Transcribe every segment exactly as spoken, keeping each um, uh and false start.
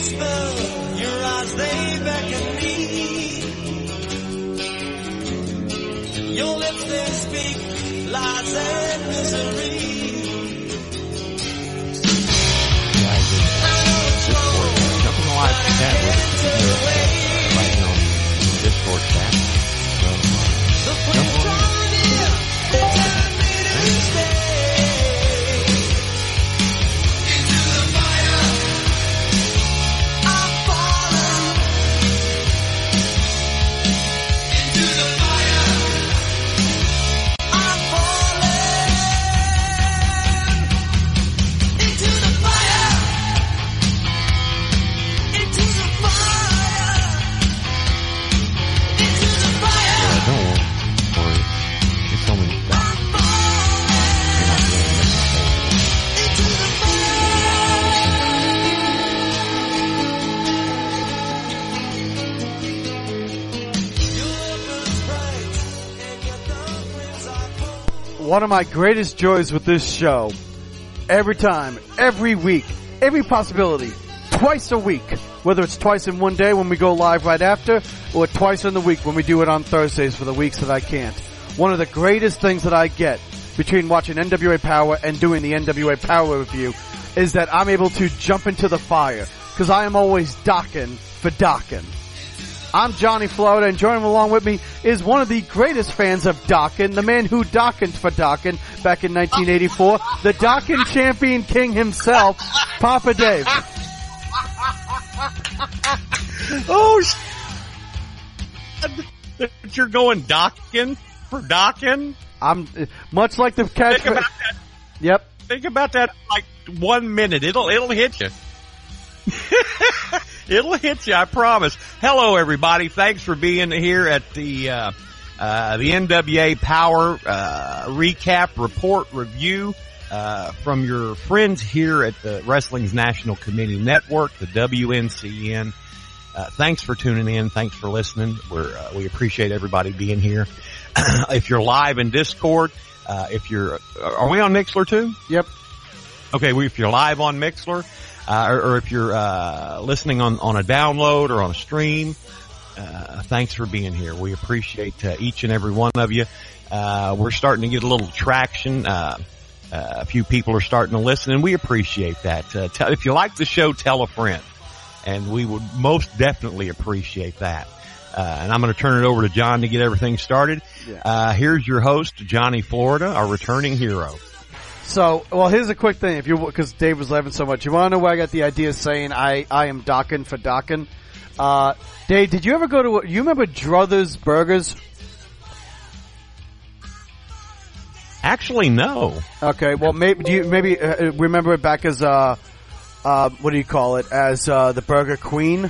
whisper, your eyes they beckon me. Your lips they speak lies and misery. Jump in the live chat with us. Right on Discord chat. So, jump on in. One of my greatest joys with this show, every time, every week, every possibility, twice a week, whether it's twice in one day when we go live right after, or twice in the week when we do it on Thursdays for the weeks that I can't. One of the greatest things that I get between watching N W A Power and doing the N W A Power review is that I'm able to jump into the fire, because I am always docking for docking. I'm Johnny Florida, and joining along with me is one of the greatest fans of Dokken, the man who Dokkened for Dokken back in nineteen eighty-four, the Dokken champion king himself, Papa Dave. Oh, sh- you're going Dokken for Dokken? I'm much like the catch. Think about that. Yep. Think about that like one minute. It'll it'll hit you. It'll hit you, I promise. Hello, everybody. Thanks for being here at the uh, uh, the N W A Power uh, recap report review uh, from your friends here at the Wrestling's National Committee Network, the W N C N. Uh, thanks for tuning in. Thanks for listening. We're uh, we appreciate everybody being here. If you're live in Discord, uh, if you're are we on Mixlr too? Yep. Okay, well, if you're live on Mixlr. Uh, or, or if you're, uh, listening on, on a download or on a stream, uh, thanks for being here. We appreciate, uh, each and every one of you. Uh, we're starting to get a little traction. Uh, uh, a few people are starting to listen, and we appreciate that. Uh, tell, if you like the show, tell a friend. And we would most definitely appreciate that. Uh, and I'm going to turn it over to John to get everything started. Yeah. Uh, here's your host, Johnny Florida, our returning hero. So, well, here's a quick thing. If you, because Dave was laughing so much, you want to know where I got the idea of saying I, I am Dokken for Dokken? Uh, Dave, did you ever go to, you remember Druthers Burgers? Actually, no. Okay, well, maybe, do you maybe uh, remember it back as, uh, uh, what do you call it, as, uh, the Burger Queen?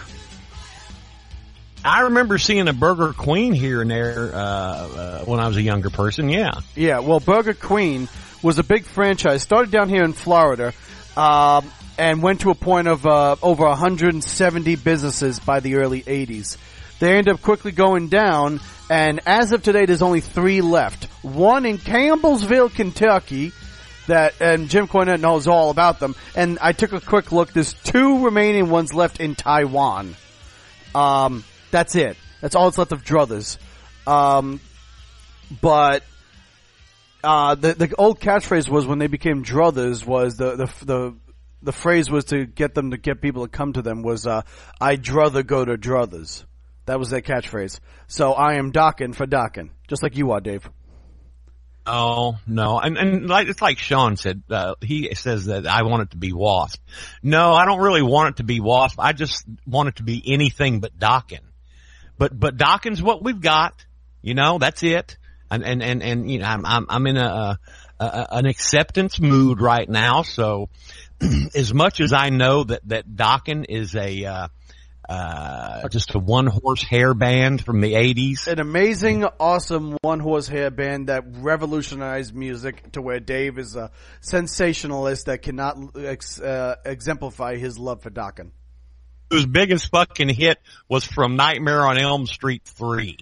I remember seeing a Burger Queen here and there, uh, uh, when I was a younger person, yeah. Yeah, well, Burger Queen was a big franchise, started down here in Florida, um, and went to a point of uh, over one hundred seventy businesses by the early eighties. They ended up quickly going down, and as of today, there's only three left. One in Campbellsville, Kentucky, that, and Jim Cornette knows all about them, and I took a quick look. There's two remaining ones left in Taiwan. Um, that's it. That's all that's left of Druthers. Um, but Uh, the, the old catchphrase was when they became Druthers was the, the, the, the phrase was to get them to get people to come to them was, uh, I'd druther go to Druthers. That was their catchphrase. So I am Dokken for Dokken. Just like you are, Dave. Oh, no. And, and like, it's like Sean said, uh, he says that I want it to be Wasp. No, I don't really want it to be Wasp. I just want it to be anything but Dokken. But, but Dokken's what we've got. You know, that's it. And, and, and, and, you know, I'm, I'm, I'm in a, a, an acceptance mood right now. So as much as I know that, that Dokken is a, uh, uh, just a one horse hair band from the eighties. An amazing, awesome one horse hair band that revolutionized music to where Dave is a sensationalist that cannot, ex, uh, exemplify his love for Dokken. Whose biggest fucking hit was from Nightmare on Elm Street three.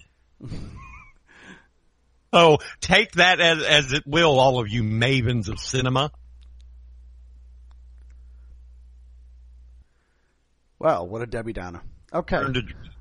Oh, take that as, as it will, all of you mavens of cinema. Well, what a Debbie Downer. Okay. Turned to-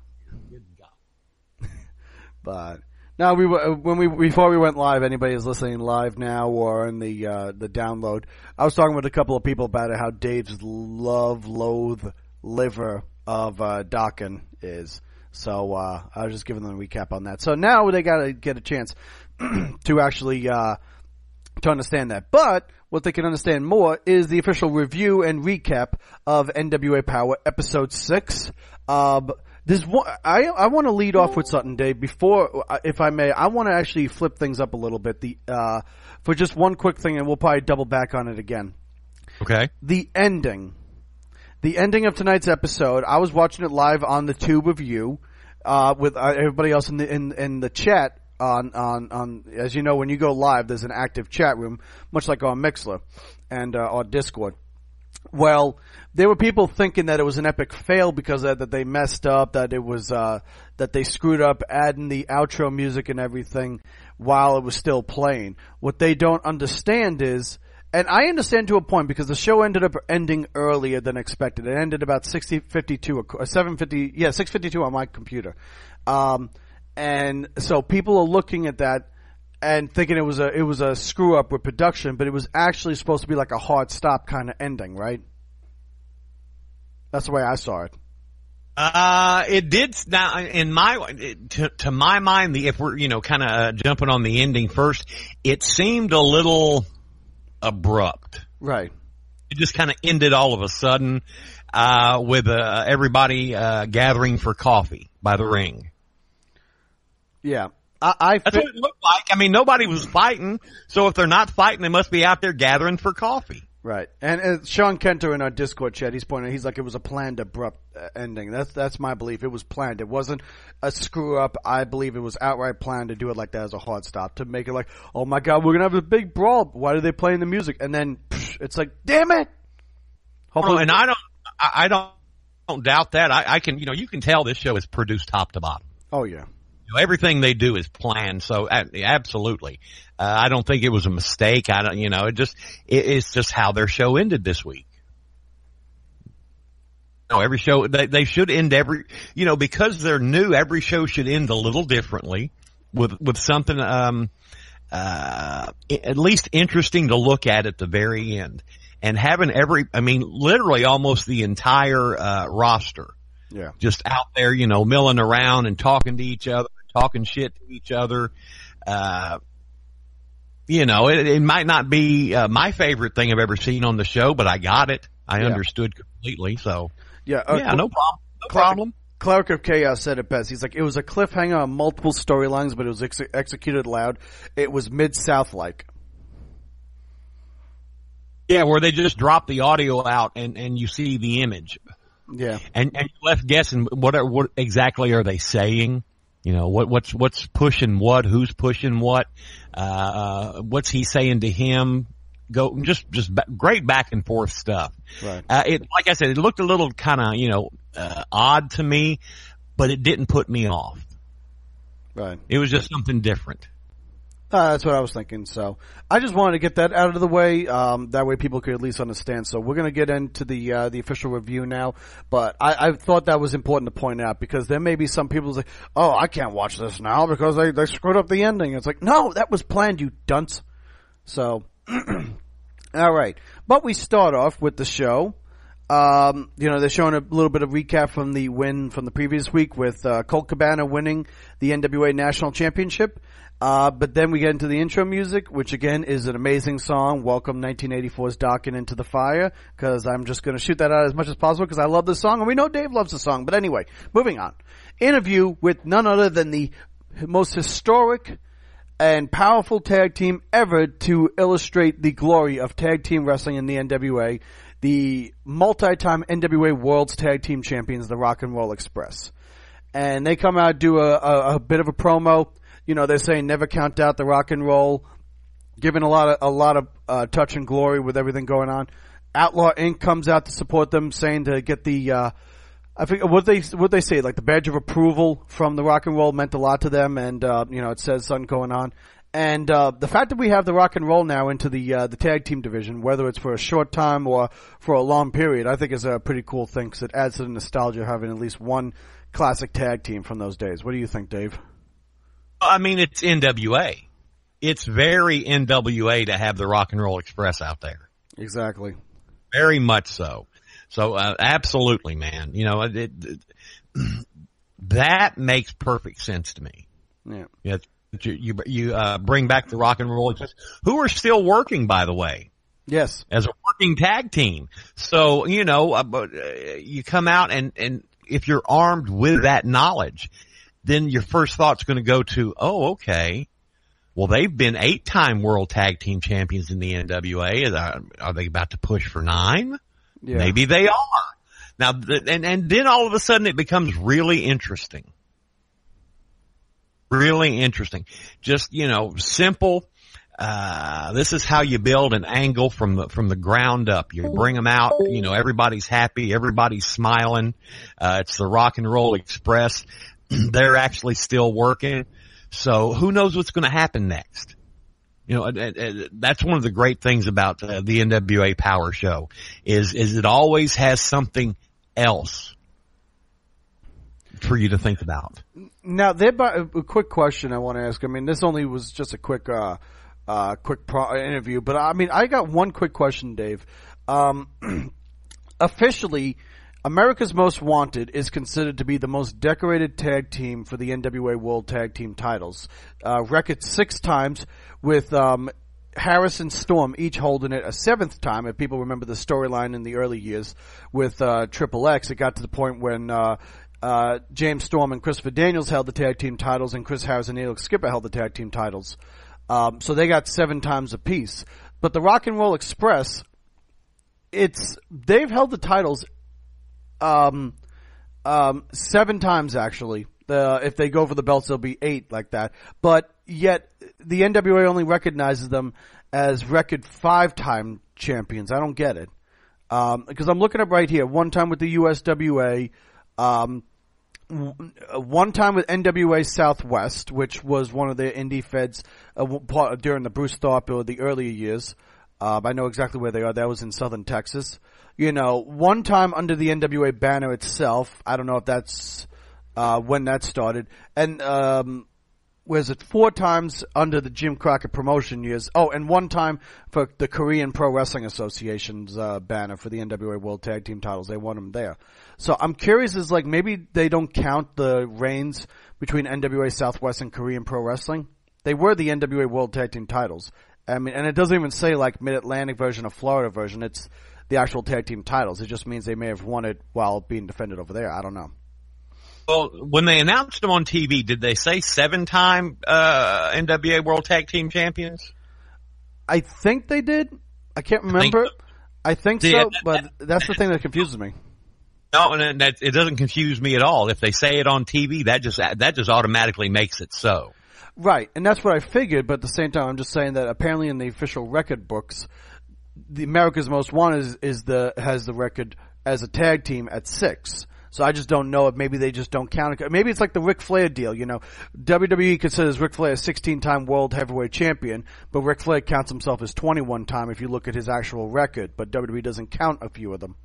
But now we were when we before we went live. Anybody is listening live now or in the uh, the download? I was talking with a couple of people about it. How Dave's love loathe liver of uh, Dokken is. So uh, I was just giving them a recap on that. So now they got to get a chance to actually uh, to understand that. But what they can understand more is the official review and recap of N W A Power Episode Six. Uh, There's one, I, I want to lead off with something, Dave, before, if I may. I want to actually flip things up a little bit, the, uh, for just one quick thing, and we'll probably double back on it again. Okay. The ending. The ending of tonight's episode, I was watching it live on the Tube of You, uh, with uh, everybody else in the, in, in the chat on, on, on, as you know, when you go live, there's an active chat room, much like on Mixler and, uh, on Discord. Well, there were people thinking that it was an epic fail because of, that they messed up, that it was uh that they screwed up adding the outro music and everything while it was still playing. What they don't understand is, and I understand to a point because the show ended up ending earlier than expected. It ended about sixty fifty-two or seven fifty, yeah, six fifty-two on my computer. Um and so people are looking at that and thinking it was a it was a screw up with production, but it was actually supposed to be like a hard stop kind of ending, right? That's the way I saw it. Uh, it did now in my to, to my mind. The if we're you know kind of uh, jumping on the ending first, it seemed a little abrupt. Right. It just kind of ended all of a sudden uh, with uh, everybody uh, gathering for coffee by the ring. Yeah. I, I That's what it looked like. I mean, nobody was fighting, so if they're not fighting, they must be out there gathering for coffee. Right. And uh, Sean Kenter in our Discord chat, he's pointing, he's like, it was a planned abrupt uh, ending. That's that's my belief. It was planned. It wasn't a screw up. I believe it was outright planned to do it like that as a hard stop, to make it like, oh my God, we're going to have a big brawl. Why are they playing the music? And then psh, it's like, damn it. Hopefully, and I don't, I, I don't, don't doubt that. I, I can, you know, you can tell this show is produced top to bottom. Oh yeah. You know, everything they do is planned. So uh, absolutely. Uh, I don't think it was a mistake. I don't, you know, it just, it, it's just how their show ended this week. No, every show, they, they should end every, you know, because they're new, every show should end a little differently with, with something, um, uh, at least interesting to look at at the very end. And having every, I mean, literally almost the entire, uh, roster. Yeah. Just out there, you know, milling around and talking to each other, talking shit to each other. Uh, you know, it, it might not be uh, my favorite thing I've ever seen on the show, but I got it. I yeah. understood completely. So, yeah, uh, yeah, no problem. No Clark, problem. Clark of Chaos said it best. He's like, it was a cliffhanger on multiple storylines, but it was ex- executed loud. It was Mid-South like. Yeah, where they just drop the audio out and, and you see the image. Yeah. And, and you're left guessing what are, what exactly are they saying? You know, what, what's, what's pushing what, who's pushing what, uh, what's he saying to him? Go, just, just ba- great back and forth stuff. Right. Uh, it, like I said, it looked a little kind of, you know, uh, odd to me, but it didn't put me off. Right. It was just something different. Uh, that's what I was thinking. So I just wanted to get that out of the way. Um, that way people could at least understand. So we're going to get into the uh, the official review now. But I, I thought that was important to point out because there may be some people who say, oh, I can't watch this now because they, they screwed up the ending. It's like, no, that was planned, you dunce. So, all right. But we start off with the show. Um, you know, they're showing a little bit of recap from the win from the previous week with uh, Colt Cabana winning the N W A National Championship. Uh, but then we get into the intro music, which again is an amazing song. Welcome nineteen eighty-four's Dokken Into the Fire, because I'm just going to shoot that out as much as possible because I love this song, and we know Dave loves the song. But anyway, moving on. Interview with none other than the most historic and powerful tag team ever to illustrate the glory of tag team wrestling in the N W A, the multi-time N W A World's Tag Team Champions, the Rock and Roll Express. And they come out, do a, a, a bit of a promo. You know, they're saying never count out the Rock and Roll, giving a lot of a lot of uh, touch and glory with everything going on. Outlaw Incorporated comes out to support them, saying to get the uh, I think what they what they say, like the badge of approval from the Rock and Roll meant a lot to them, and uh, you know, it says something going on. And uh, the fact that we have the Rock and Roll now into the uh, the tag team division, whether it's for a short time or for a long period, I think is a pretty cool thing because it adds to the nostalgia of having at least one classic tag team from those days. What do you think, Dave? I mean, it's N W A. It's very N W A to have the Rock and Roll Express out there. Exactly. Very much so. So, uh, absolutely, man. You know, it, it, that makes perfect sense to me. Yeah. Yeah. You, you, you, uh, bring back the Rock and Roll Express, who are still working, by the way. Yes. As a working tag team. So, you know, uh, uh, you come out and, and if you're armed with that knowledge, then your first thought's going to go to, oh, okay. Well, they've been eight-time World Tag Team Champions in the N W A. Are, are they about to push for nine? Yeah. Maybe they are. Now, and, and then all of a sudden it becomes really interesting. Really interesting. Just, you know, simple. Uh, this is how you build an angle from the, from the ground up. You bring them out, you know, everybody's happy, everybody's smiling. Uh, it's the Rock and Roll Express. They're actually still working. So who knows what's going to happen next? You know, that's one of the great things about uh, the N W A Power Show is, is it always has something else for you to think about. Now, there, a quick question I want to ask. I mean, this only was just a quick, uh, uh, quick pro- interview, but I mean, I got one quick question, Dave. Um, officially, America's Most Wanted is considered to be the most decorated tag team for the N W A World Tag Team titles. Uh, record six times with, um, Harris and Storm each holding it a seventh time. If people remember the storyline in the early years with, uh, Triple X, it got to the point when, uh, Uh, James Storm and Christopher Daniels held the tag team titles, and Chris Harris and Alex Skipper held the tag team titles. Um, so they got seven times apiece. But the Rock and Roll Express, it's they've held the titles um, um, seven times actually. Uh, if they go for the belts, they'll be eight like that. But yet the N W A only recognizes them as record five-time champions. I don't get it um, because I'm looking up right here. One time with the U S W A. Um, one time with N W A Southwest, which was one of the indie feds uh, part, during the Bruce Tharpe or the earlier years. Uh, I know exactly where they are. That was in southern Texas. You know, one time under the N W A banner itself. I don't know if that's uh, when that started. And um, was it four times under the Jim Crockett promotion years? Oh, and one time for the Korean Pro Wrestling Association's uh, banner for the N W A World Tag Team titles. They won them there. So I'm curious, is like maybe they don't count the reigns between N W A Southwest and Korean Pro Wrestling. They were the N W A World Tag Team titles. I mean, and it doesn't even say like Mid-Atlantic version or Florida version. It's the actual tag team titles. It just means they may have won it while being defended over there. I don't know. Well, when they announced them on T V, did they say seven-time uh, N W A World Tag Team Champions? I think they did. I can't remember. I think, I think yeah, so, but that's the thing that confuses me. No, and that, it doesn't confuse me at all. If they say it on T V, that just that just automatically makes it so. Right, and that's what I figured, but at the same time, I'm just saying that apparently in the official record books, the America's Most Wanted is, is the has the record as a tag team at six. So I just don't know if maybe they just don't count it. Maybe it's like the Ric Flair deal, you know. W W E considers Ric Flair a sixteen-time World Heavyweight Champion, but Ric Flair counts himself as twenty-one time if you look at his actual record, but W W E doesn't count a few of them.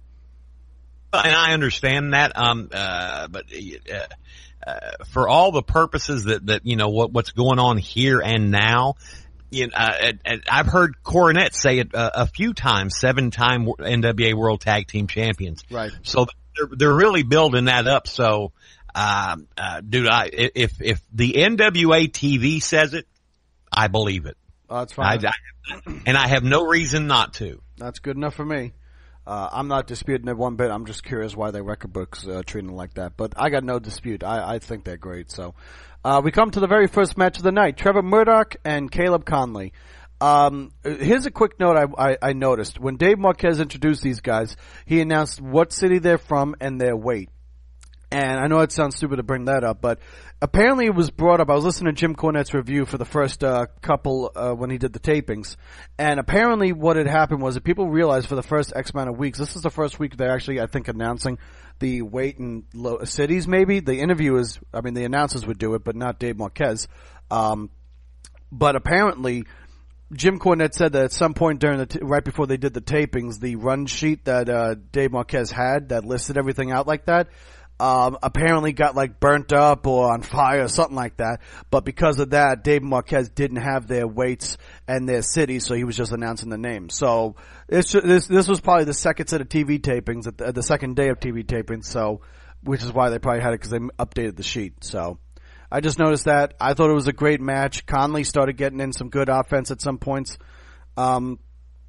And I understand that, um, uh, but uh, uh, for all the purposes that, that you know what what's going on here and now, you know, uh, I've heard Cornette say it uh, a few times, seven-time N W A World Tag Team Champions. Right. So they're they're really building that up. So, um, uh, dude, I if if the N W A T V says it, I believe it. Oh, that's fine. I, I, and I have no reason not to. That's good enough for me. Uh, I'm not disputing it one bit. I'm just curious why their record books uh, treat them like that. But I got no dispute. I, I think they're great. So uh, we come to the very first match of the night. Trevor Murdoch and Caleb Conley. Um, here's a quick note I, I, I noticed. When Dave Marquez introduced these guys, he announced what city they're from and their weight. And I know it sounds stupid to bring that up, but apparently it was brought up. I was listening to Jim Cornette's review for the first uh, couple uh, when he did the tapings, and apparently what had happened was that people realized for the first X amount of weeks, this is the first week they're actually, I think, announcing the weight in lo- cities maybe. The interviewers, I mean, the announcers would do it, but not Dave Marquez. Um, but apparently Jim Cornette said that at some point during the t- right before they did the tapings, the run sheet that uh, Dave Marquez had that listed everything out like that, um, apparently got like burnt up or on fire or something like that. But because of that, Dave Marquez didn't have their weights and their cities, so he was just announcing the names. So it's just, this this was probably the second set of T V tapings, at the, the second day of T V tapings. So, which is why they probably had it because they updated the sheet. So. I just noticed that. I thought it was a great match. Conley started getting in some good offense at some points. Um,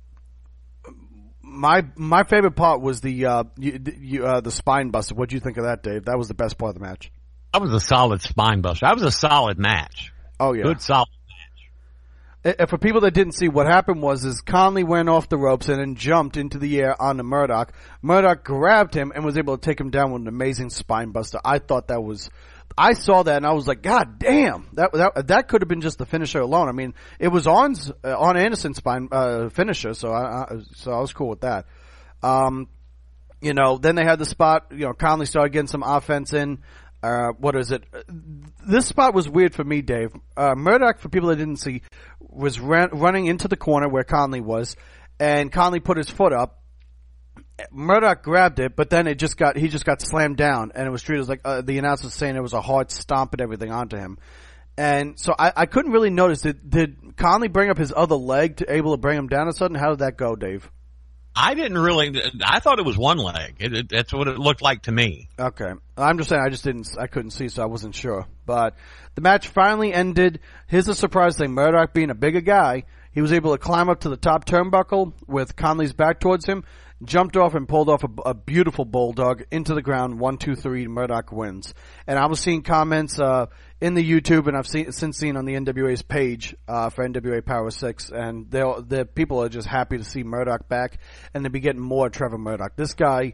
my my favorite part was the uh, you, you, uh, the spine buster. What do you think of that, Dave? That was the best part of the match. That was a solid spine buster. That was a solid match. Oh yeah, good solid match. And for people that didn't see, what happened was is Conley went off the ropes and then jumped into the air onto Murdoch. Murdoch grabbed him and was able to take him down with an amazing spine buster. I thought that was. I saw that and I was like, God damn, that that that could have been just the finisher alone. I mean, it was on uh, on Anderson's spine uh, finisher, so I, I so I was cool with that. Um, you know, then they had the spot. You know, Conley started getting some offense in. Uh, what is it? This spot was weird for me, Dave. Uh, Murdoch, for people that didn't see, was ran, running into the corner where Conley was, and Conley put his foot up. Murdoch grabbed it, but then it just got, he just got slammed down, and it was treated as like, uh, the announcer was saying it was a hard stomp and everything onto him. And so I, I couldn't really notice, did, did Conley bring up his other leg to able to bring him down or something? How did that go, Dave? I didn't really, I thought it was one leg. It, it, that's what it looked like to me. Okay. I'm just saying I just didn't, I couldn't see, so I wasn't sure. But the match finally ended. Here's the surprise thing. Murdoch being a bigger guy, he was able to climb up to the top turnbuckle with Conley's back towards him, jumped off and pulled off a, a beautiful bulldog into the ground. One, two, three. Murdoch wins. And I was seeing comments uh in the YouTube, and I've seen since seen on the N W A's page uh for N W A Power Six, and they the people are just happy to see Murdoch back, and to be getting more Trevor Murdoch. This guy,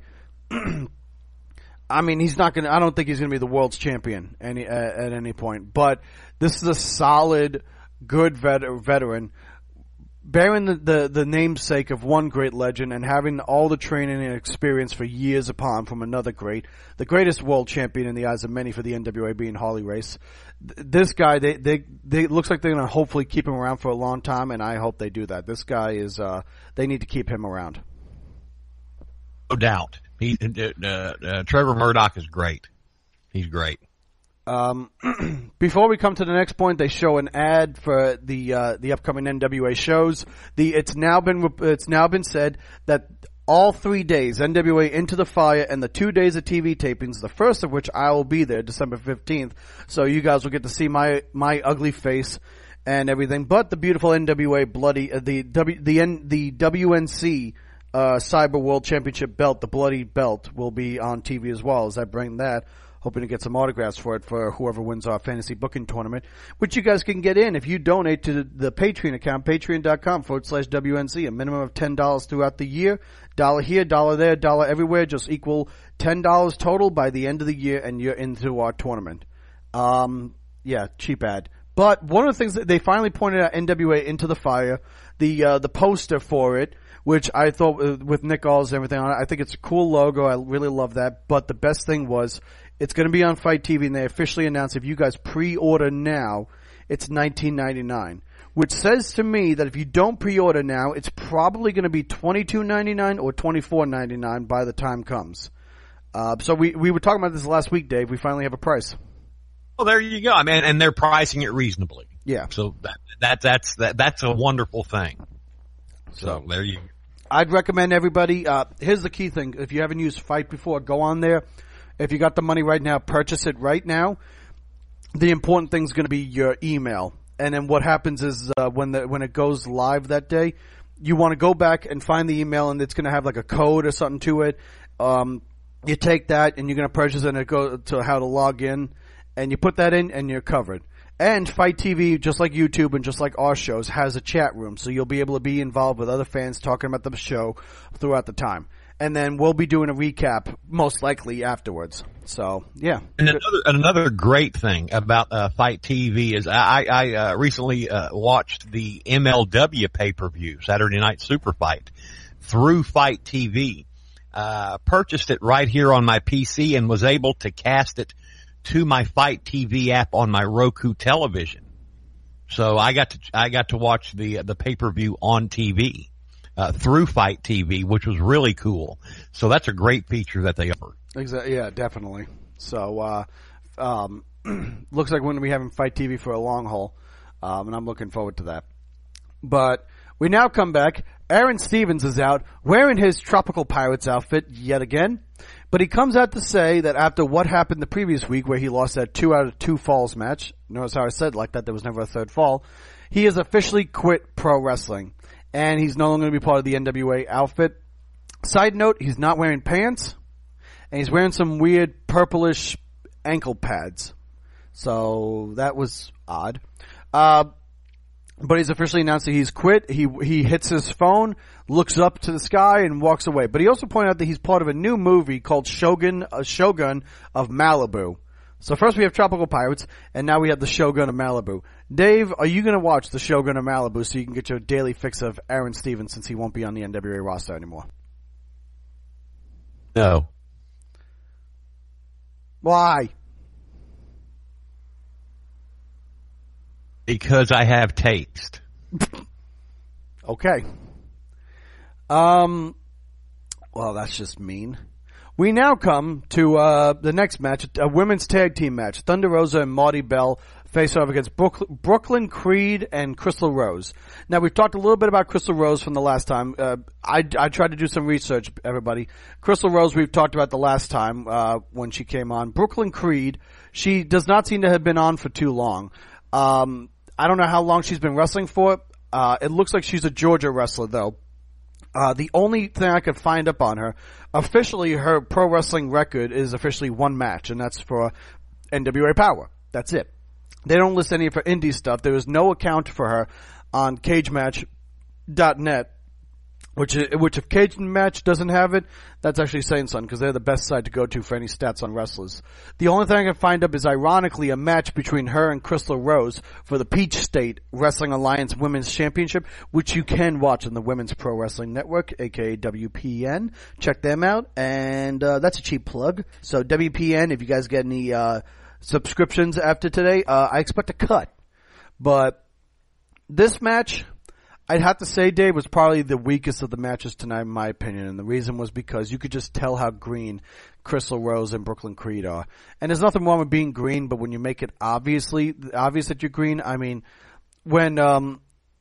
I mean, he's not gonna. I don't think he's gonna be the world's champion any uh, at any point. But this is a solid, good vet, veteran. Bearing the, the, the namesake of one great legend and having all the training and experience for years upon from another great, the greatest world champion in the eyes of many for the N W A being Harley Race. This guy, they, they, they, looks like they're going to hopefully keep him around for a long time, and I hope they do that. This guy is, uh, they need to keep him around. No doubt. He, uh, uh, Trevor Murdoch is great. He's great. Um, before we come to the next point, they show an ad for the uh, the upcoming N W A shows. The it's now been it's now been said that all three days, N W A Into the Fire and the two days of T V tapings, the first of which I will be there, December fifteenth. So you guys will get to see my my ugly face and everything. But the beautiful N W A bloody uh, the W the N, the W N C uh, Cyber World Championship belt, the bloody belt, will be on T V as well. As I bring that. Hoping to get some autographs for it for whoever wins our fantasy booking tournament, which you guys can get in if you donate to the, the Patreon account, patreon.com forward slash WNC, a minimum of ten dollars throughout the year. Dollar here, dollar there, dollar everywhere, just equal ten dollars total by the end of the year, and you're into our tournament. Um, yeah, cheap ad. But one of the things that they finally pointed out, N W A Into the Fire, the, uh, the poster for it, which I thought uh, with Nick Aldis and everything on it, I think it's a cool logo. I really love that. But the best thing was, it's going to be on Fight T V, and they officially announced if you guys pre-order now, it's nineteen ninety-nine. Which says to me that if you don't pre-order now, it's probably going to be twenty-two ninety-nine or twenty-four ninety-nine by the time comes. Uh, so we we were talking about this last week, Dave. We finally have a price. Well, there you go. I mean, and they're pricing it reasonably. Yeah. So that, that that's that that's a wonderful thing. So, so there you go. I'd recommend everybody. Uh, here's the key thing: if you haven't used Fight before, go on there. If you got the money right now, purchase it right now. The important thing is going to be your email. And then what happens is uh, when the when it goes live that day, you want to go back and find the email, and it's going to have like a code or something to it. Um, you take that, and you're going to purchase it, and it goes to how to log in. And you put that in, and you're covered. And Fight T V, just like YouTube and just like our shows, has a chat room. So you'll be able to be involved with other fans talking about the show throughout the time. And then we'll be doing a recap, most likely, afterwards. So, yeah. And another, another great thing about uh, Fight T V is I, I uh, recently uh, watched the M L W pay-per-view, Saturday Night Super Fight, through Fight T V. Uh, purchased it right here on my P C and was able to cast it to my Fight T V app on my Roku television. So I got to I got to watch the the pay per view on T V uh, through Fight T V, which was really cool. So that's a great feature that they offer. Exactly. Yeah, definitely. So uh, um, looks like we're going to be having Fight T V for a long haul, um, and I'm looking forward to that. But we now come back. Aaron Stevens is out wearing his Tropical Pirates outfit yet again. But he comes out to say that after what happened the previous week where he lost that two out of two falls match, notice how I said like that there was never a third fall, he has officially quit pro wrestling. And he's no longer going to be part of the N W A outfit. Side note, he's not wearing pants. And he's wearing some weird purplish ankle pads. So that was odd. Uh, But he's officially announced that he's quit. He he hits his phone, looks up to the sky, and walks away. But he also pointed out that he's part of a new movie called Shogun, uh, Shogun of Malibu. So first we have Tropical Pirates, and now we have the Shogun of Malibu. Dave, are you going to watch the Shogun of Malibu so you can get your daily fix of Aaron Stevens since he won't be on the N W A roster anymore? No. Why? Because I have taste. Okay. Um, well, that's just mean. We now come to uh, the next match, a women's tag team match. Thunder Rosa and Marty Bell face off against Brook- Brooklyn Creed and Crystal Rose. Now, we've talked a little bit about Crystal Rose from the last time. Uh, I, I tried to do some research, everybody. Crystal Rose we've talked about the last time uh, when she came on. Brooklyn Creed, she does not seem to have been on for too long. Um, I don't know how long she's been wrestling for. Uh, it looks like she's a Georgia wrestler, though. Uh, the only thing I could find up on her, officially her pro wrestling record is officially one match, and that's for N W A Power. That's it. They don't list any of her indie stuff. There is no account for her on cage match dot net. Which, which if Cage Match doesn't have it, that's actually saying something, because they're the best site to go to for any stats on wrestlers. The only thing I can find up is, ironically, a match between her and Crystal Rose for the Peach State Wrestling Alliance Women's Championship, which you can watch on the Women's Pro Wrestling Network, aka W P N. Check them out, and uh, that's a cheap plug. So W P N, if you guys get any uh subscriptions after today, uh I expect a cut. But this match, I'd have to say, Dave, was probably the weakest of the matches tonight, in my opinion. And the reason was because you could just tell how green Crystal Rose and Brooklyn Creed are. And there's nothing wrong with being green, but when you make it obviously obvious that you're green, I mean, when, um,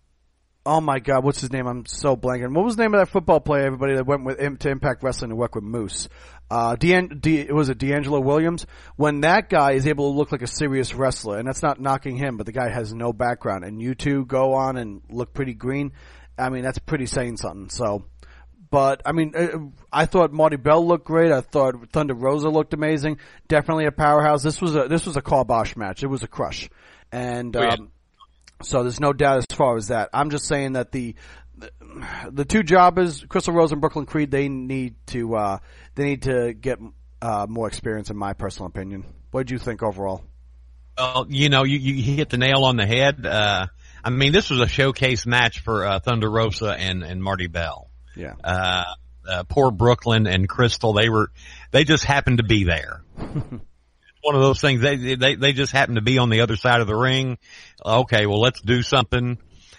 oh my God, what's his name? I'm so blanking. What was the name of that football player, everybody, that went with to Impact Wrestling to work with Moose? Uh, Dean, D, was it D'Angelo Williams? When that guy is able to look like a serious wrestler, and that's not knocking him, but the guy has no background, and you two go on and look pretty green, I mean, that's pretty saying something. So, but, I mean, I thought Marty Bell looked great. I thought Thunder Rosa looked amazing. Definitely a powerhouse. This was a, this was a Carbosh match. It was a crush. And, oh, yeah. um, so there's no doubt as far as that. I'm just saying that the, the, the two jobbers, Crystal Rose and Brooklyn Creed, they need to, uh, they need to get, uh, more experience, in my personal opinion. What did you think overall? Well, you know, you, you hit the nail on the head. Uh, I mean, this was a showcase match for, uh, Thunder Rosa and, and Marty Bell. Yeah. Uh, uh, poor Brooklyn and Crystal, they were, they just happened to be there. One of those things, they, they, they just happened to be on the other side of the ring. Okay, well, let's do something.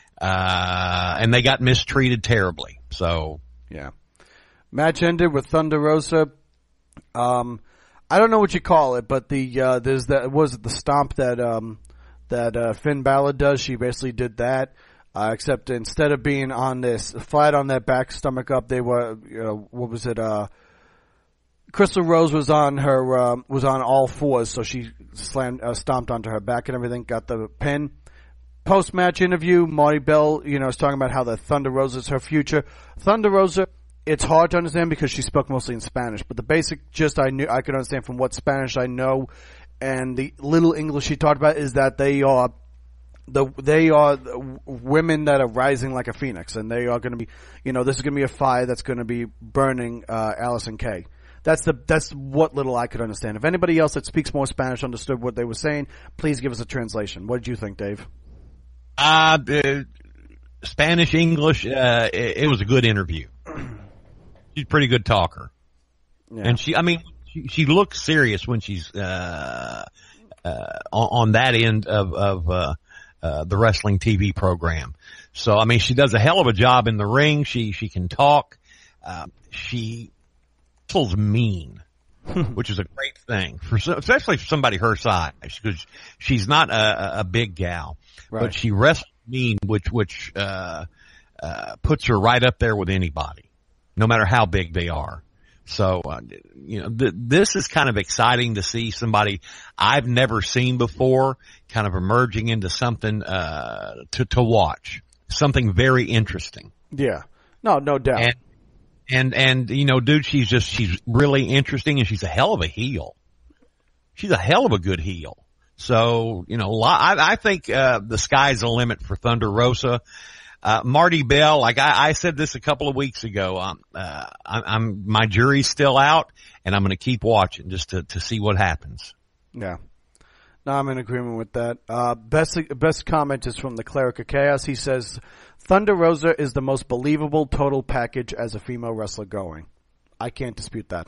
Uh, and they got mistreated terribly. So. Yeah. Match ended with Thunder Rosa. Um, I don't know what you call it, but the, uh, there's that, was it the stomp that, um, that, uh, Finn Balor does? She basically did that. Uh, except instead of being on this, flat on that back, stomach up, they were, you know, what was it, uh, Crystal Rose was on her, uh, was on all fours, so she slammed, uh, stomped onto her back and everything, got the pin. Post-match interview, Marty Bell, you know, is talking about how the Thunder Rosa is her future. Thunder Rosa, it's hard to understand because she spoke mostly in Spanish, but the basic gist I knew, I could understand from what Spanish I know, and the little English she talked about is that they are, the, they are the women that are rising like a phoenix, and they are going to be, you know, this is going to be a fire that's going to be burning, uh, Allison Kay. That's the, that's what little I could understand. If anybody else that speaks more Spanish understood what they were saying, please give us a translation. What did you think, Dave? Uh, uh Spanish, English, uh, it, it was a good interview. She's a pretty good talker. Yeah. And she, I mean, she, she looks serious when she's, uh, uh, on, on that end of, of, uh, uh, the wrestling T V program. So, I mean, she does a hell of a job in the ring. She, she can talk. Uh, she wrestles mean, which is a great thing for, especially for somebody her size, because she's not a, a big gal, right. But she wrestles mean, which, which, uh, uh, puts her right up there with anybody, no matter how big they are. So, uh, you know, th- this is kind of exciting to see somebody I've never seen before kind of emerging into something, uh, to, to watch. Something very interesting. Yeah. No, no doubt. And, and, and, you know, dude, she's just, she's really interesting, and she's a hell of a heel. She's a hell of a good heel. So, you know, I, I think, uh, the sky's the limit for Thunder Rosa. Uh, Marty Bell, like I, I said this a couple of weeks ago, um, uh, I, I'm, my jury's still out, and I'm going to keep watching just to, to see what happens. Yeah. No, I'm in agreement with that. Uh, best, best comment is from the Cleric of Chaos. He says, Thunder Rosa is the most believable total package as a female wrestler going. I can't dispute that.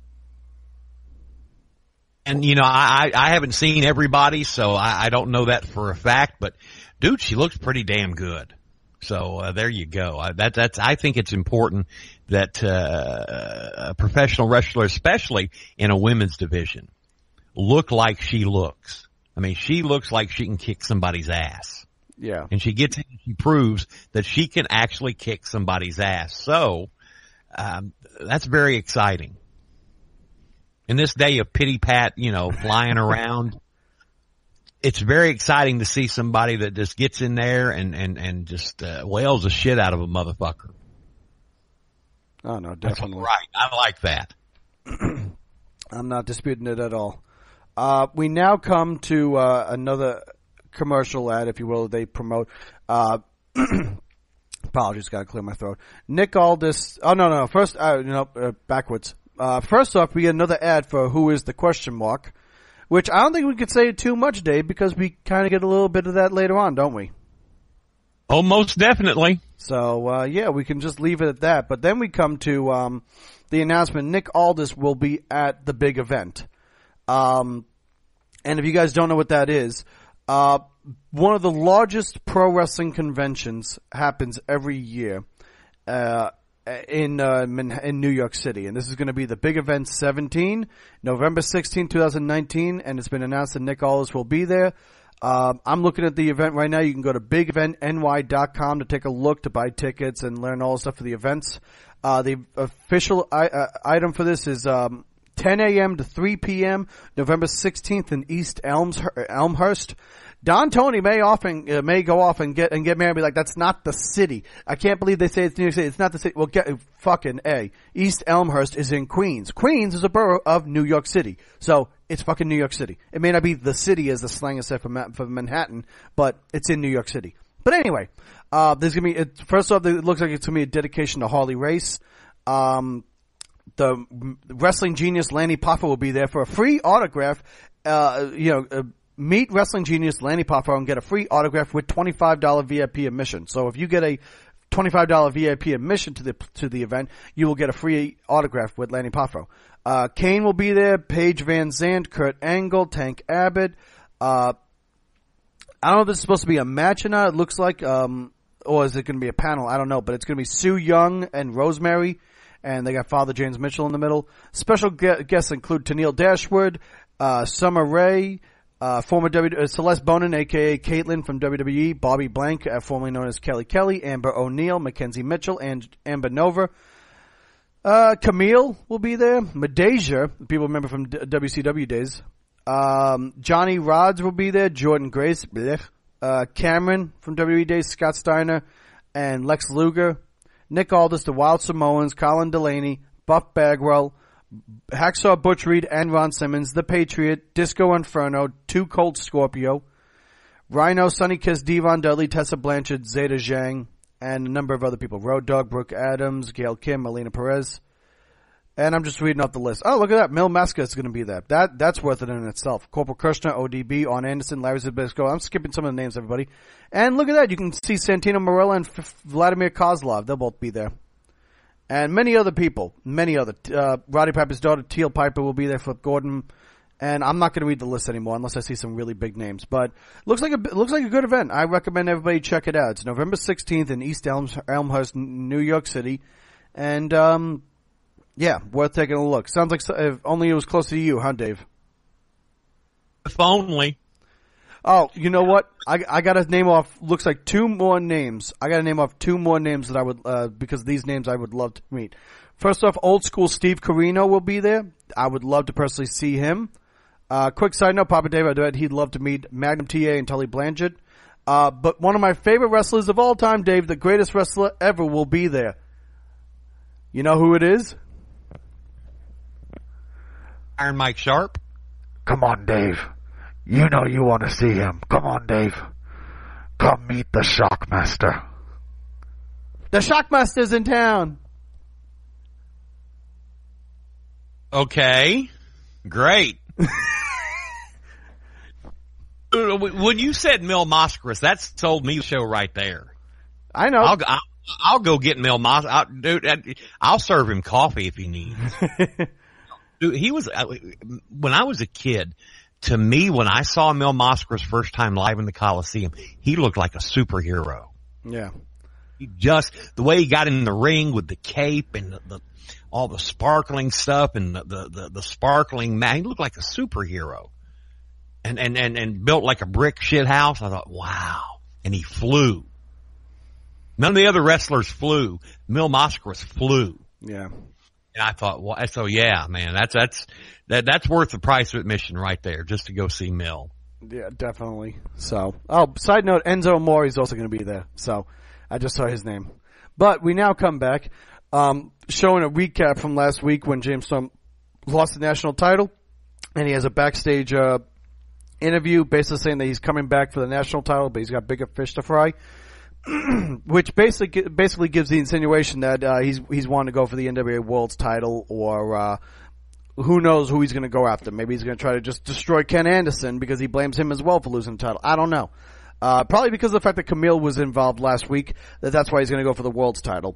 And, you know, I, I haven't seen everybody, so I, I don't know that for a fact, but dude, she looks pretty damn good. So, uh, there you go. I, that, that's, I think it's important that, uh, a professional wrestler, especially in a women's division, look like she looks. I mean, she looks like she can kick somebody's ass. Yeah. And she gets, she proves that she can actually kick somebody's ass. So, um, that's very exciting. In this day of pity pat, you know, flying around, it's very exciting to see somebody that just gets in there and, and, and just, uh, wails the shit out of a motherfucker. Oh, no, definitely. Right. I like that. I'm not disputing it at all. Uh, we now come to, uh, another commercial ad, if you will, they promote, uh, apologies, gotta clear my throat. Nick Aldis, oh no, no, first, uh, you know, uh, backwards. Uh, first off, we get another ad for Who is the Question Mark, which I don't think we could say too much, Dave, because we kind of get a little bit of that later on, don't we? Oh, most definitely. So, uh, yeah, we can just leave it at that. But then we come to, um, the announcement. Nick Aldis will be at the big event. Um, and if you guys don't know what that is, uh, one of the largest pro wrestling conventions happens every year, uh, in, uh, in New York City. And this is going to be the Big Event seventeen, November sixteenth, twenty nineteen. And it's been announced that Nick Aldis will be there. Um, I'm looking at the event right now. You can go to big event n y dot com to take a look, to buy tickets and learn all the stuff for the events. Uh, the official I- uh, item for this is, um, ten a.m. to three p.m., November sixteenth in East Elms, Elmhurst. Don Tony may often, uh, may go off and get, and get married and be like, that's not the city. I can't believe they say it's New York City. It's not the city. Well, get, fucking A. East Elmhurst is in Queens. Queens is a borough of New York City. So, it's fucking New York City. It may not be the city as the slang is said for, for Manhattan, but it's in New York City. But anyway, uh, there's gonna be, it, first off, it looks like it's gonna be a dedication to Harley Race. Um, the wrestling genius Lanny Poffo will be there for a free autograph, uh, you know, uh, meet wrestling genius Lanny Poffo and get a free autograph with twenty-five dollars V I P admission. So if you get a twenty-five dollars V I P admission to the to the event, you will get a free autograph with Lanny Poffo. Uh, Kane will be there, Paige Van Zandt, Kurt Angle, Tank Abbott. Uh, I don't know if this is supposed to be a match or not. It looks like, um, or is it going to be a panel? I don't know, but it's going to be Sue Young and Rosemary, and they got Father James Mitchell in the middle. Special guests include Tennille Dashwood, uh, Summer Rae, Uh, former W, uh, Celeste Bonin, aka Caitlyn from W W E, Bobby Blank, uh, formerly known as Kelly Kelly, Amber O'Neal, Mackenzie Mitchell, and Amber Nova. Uh, Camille will be there. Medeja, people remember from D- W C W days. Um, Johnny Rods will be there. Jordan Grace, blech. Uh, Cameron from W W E days, Scott Steiner, and Lex Luger. Nick Aldis, the Wild Samoans, Colin Delaney, Buff Bagwell, Hacksaw Butch Reed and Ron Simmons, The Patriot, Disco Inferno, Two Cold Scorpio, Rhino, Sonny Kiss, Devon Dudley, Tessa Blanchard, Zeta Zhang, and a number of other people. Road Dogg, Brooke Adams, Gail Kim, Melina Perez. And I'm just reading off the list. Oh, look at that. Mil Masca is going to be there. That, that's worth it in itself. Corporal Kirshner, O D B, On Anderson, Larry Zbysko. I'm skipping some of the names, everybody. And look at that. You can see Santino Marella and F- Vladimir Kozlov. They'll both be there. And many other people. Many other. Uh, Roddy Piper's daughter, Teal Piper, will be there. Flip Gordon. And I'm not going to read the list anymore unless I see some really big names. But looks like a looks like a good event. I recommend everybody check it out. It's November sixteenth in East Elms, Elmhurst, New York City, and um, yeah, worth taking a look. Sounds like so, if only it was closer to you, huh, Dave? If only. Oh, you know what? I I got to name off. Looks like two more names. I got to name off two more names that I would uh, because these names I would love to meet. First off, old school Steve Corino will be there. I would love to personally see him. Uh, quick side note, Papa Dave, I bet he'd love to meet Magnum T A and Tully Blanchard. Uh, but one of my favorite wrestlers of all time, Dave, the greatest wrestler ever, will be there. You know who it is? Iron Mike Sharp. Come on, Dave. You know you want to see him. Come on, Dave. Come meet the Shockmaster. The Shockmaster's in town. Okay. Great. When you said Mil Mascaras, that sold me the show right there. I know. I'll, I'll, I'll go get Mil Mascaras. Dude, I'll serve him coffee if he needs. Dude, he was, when I was a kid, to me, when I saw Mil Mascaras first time live in the Coliseum, he looked like a superhero. Yeah. He just, the way he got in the ring with the cape and the, the all the sparkling stuff and the, the, the, the sparkling man, he looked like a superhero. And, and, and, and built like a brick shit house. I thought, wow. And he flew. None of the other wrestlers flew. Mil Mascaras flew. Yeah. And I thought, well, so yeah, man, that's, that's, that, that's worth the price of admission right there, just to go see Mil. Yeah, definitely. So, oh, side note, Enzo Amore is also going to be there. So, I just saw his name. But we now come back, um, showing a recap from last week when James Storm lost the national title. And he has a backstage, uh, interview basically saying that he's coming back for the national title, but he's got bigger fish to fry. Which basically basically gives the insinuation that uh, he's he's wanting to go for the N W A World's title, or uh, who knows who he's going to go after. Maybe he's going to try to just destroy Ken Anderson because he blames him as well for losing the title. I don't know. Uh, probably because of the fact that Camille was involved last week, that that's why he's going to go for the World's title.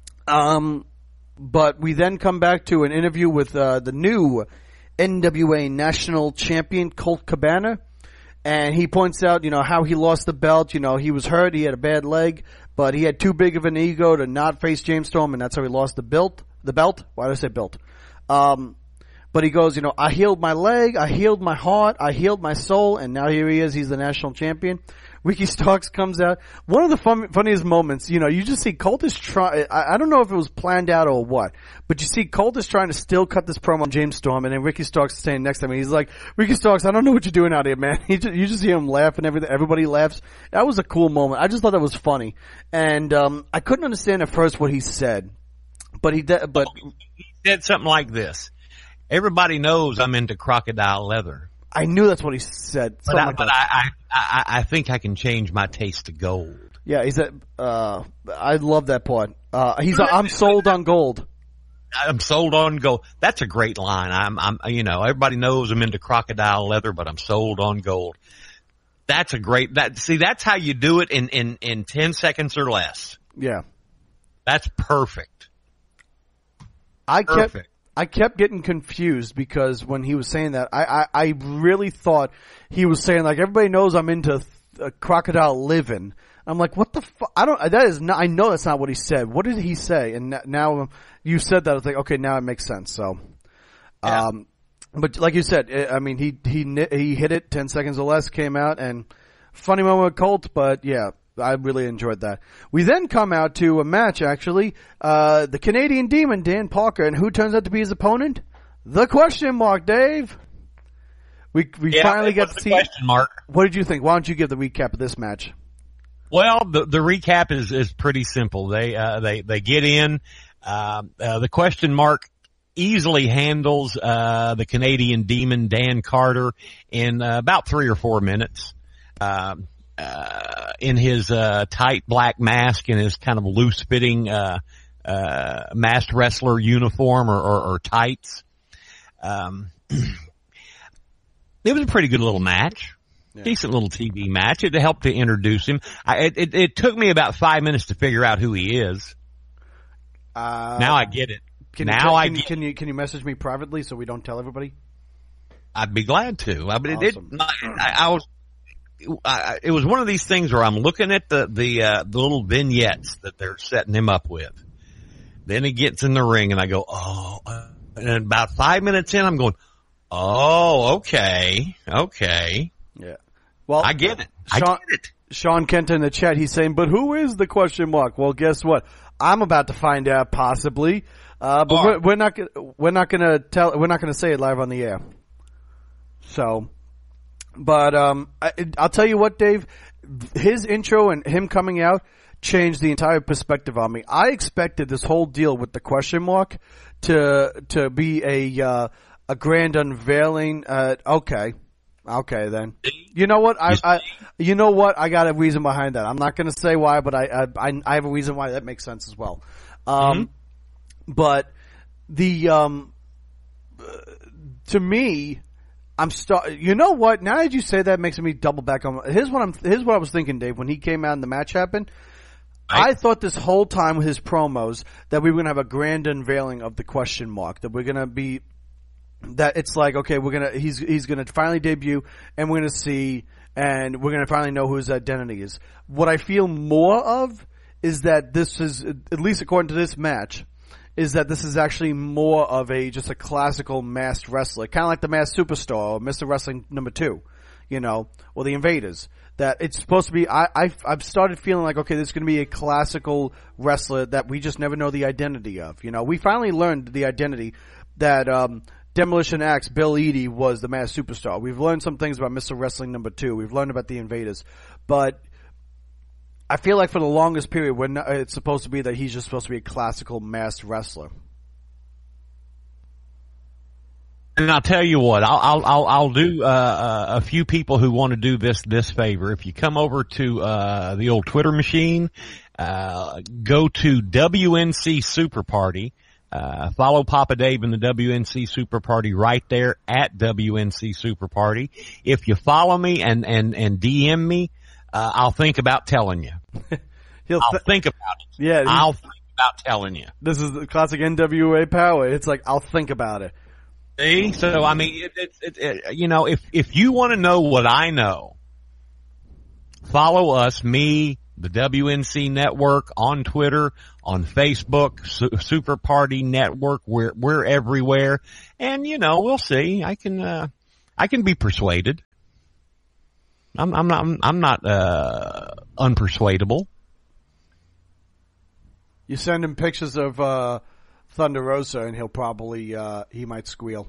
Um, but we then come back to an interview with uh, the new N W A National Champion, Colt Cabana. And he points out, you know, how he lost the belt. You know, he was hurt. He had a bad leg, but he had too big of an ego to not face James Storm, and that's how he lost the belt. The belt? Why did I say belt? Um, but he goes, you know, I healed my leg, I healed my heart, I healed my soul, and now here he is. He's the national champion. Ricky Starks comes out. One of the fun, funniest moments, you know, you just see Colt is trying, I, I don't know if it was planned out or what, but you see Colt is trying to still cut this promo on James Storm, and then Ricky Starks is standing next to him, and he's like, Ricky Starks, I don't know what you're doing out here, man. He just, you just hear him laugh and everything, everybody laughs. That was a cool moment. I just thought that was funny. And, um, I couldn't understand at first what he said, but he did, but. He said something like this. Everybody knows I'm into crocodile leather. I knew that's what he said. But, I, like but I, I, I think I can change my taste to gold. Yeah, he said, uh, I love that part. Uh, he's, I'm sold on gold. I'm sold on gold. That's a great line. I'm, I'm, you know, everybody knows I'm into crocodile leather, but I'm sold on gold. That's a great, that, see, that's how you do it in, in, in ten seconds or less. Yeah. That's perfect. I perfect. kept, I kept getting confused because when he was saying that, I, I, I really thought he was saying like, everybody knows I'm into th- crocodile living. I'm like, what the fuck? I don't, that is not, I know that's not what he said. What did he say? And now you said that, I was like, okay, now it makes sense. So, yeah. um, but like you said, I mean, he, he, he hit it ten seconds or less, came out, and funny moment with Colt, but yeah, I really enjoyed that. We then come out to a match, actually, uh, the Canadian Demon, Dan Parker, and who turns out to be his opponent? The question mark, Dave. We, we yeah, finally got to the see. Question mark. What did you think? Why don't you give the recap of this match? Well, the, the recap is, is pretty simple. They, uh, they, they get in, uh, uh, the question mark easily handles, uh, the Canadian Demon, Dan Carter, in uh, about three or four minutes. Um, uh, in his, uh, tight black mask and his kind of loose fitting, uh, uh, masked wrestler uniform or, or, or tights. Um, it was a pretty good little match. Yeah. Decent little T V match. It helped to introduce him. I, it, it, it took me about five minutes to figure out who he is. Uh, now I get it. Can now you, I can, get can you, can you message me privately so we don't tell everybody? I'd be glad to. I mean, Awesome. it, I, I was, I, it was one of these things where I'm looking at the, the, uh, the little vignettes that they're setting him up with. Then he gets in the ring and I go, oh, and about five minutes in, I'm going, oh, okay, okay. Yeah. Well, I get it. I Sean, get it. Sean Kent in the chat, he's saying, but who is the question mark? Well, guess what? I'm about to find out, possibly. Uh, but we're, we're not gonna, we're not gonna tell, we're not gonna say it live on the air. So, but, um, I, I'll tell you what, Dave, his intro and him coming out changed the entire perspective on me. I expected this whole deal with the question mark to, to be a, uh, a grand unveiling. Uh, okay. Okay, then. You know what? I, I, you know what? I got a reason behind that. I'm not going to say why, but I, I, I have a reason why that makes sense as well. Um, mm-hmm. But the, um, to me, I'm start. You know what? Now that you say that, it makes me double back on. Here's what I'm. Here's what I was thinking, Dave. When he came out and the match happened, I, I thought this whole time with his promos that we were going to have a grand unveiling of the question mark. That we're going to be. That it's like, okay, we're gonna, he's, he's gonna finally debut and we're gonna see, and we're gonna finally know who his identity is. What I feel more of is that this is, at least according to this match, is that this is actually more of a, just a classical masked wrestler. Kinda like the Masked Superstar or Mister Wrestling number two, you know, or the Invaders. That it's supposed to be, I, I've, I've started feeling like, okay, this is gonna be a classical wrestler that we just never know the identity of. You know, we finally learned the identity that, um, Demolition Axe, Bill Eadie was the Masked Superstar. We've learned some things about Mister Wrestling number two. We've learned about the Invaders. But I feel like for the longest period, we're not, it's supposed to be that he's just supposed to be a classical masked wrestler. And I'll tell you what, I'll, I'll, I'll, I'll do, uh, a few people who want to do this, this favor. If you come over to, uh, the old Twitter machine, uh, go to W N C Super Party. Uh, follow Papa Dave in the W N C Super Party right there at W N C Super Party. If you follow me and, and, and D M me, uh, I'll think about telling you. He'll I'll th- think about it. Yeah. I'll think about telling you. This is the classic N W A power. It's like, I'll think about it. See? So, I mean, it, it, it, it, you know, if, if you want to know what I know, follow us, me, the W N C Network on Twitter, on Facebook, Su- Super Party Network. We're, we're everywhere. And, you know, we'll see. I can, uh, I can be persuaded. I'm, I'm not, I'm, I'm not, uh, unpersuadable. You send him pictures of, uh, Thunder Rosa and he'll probably, uh, he might squeal.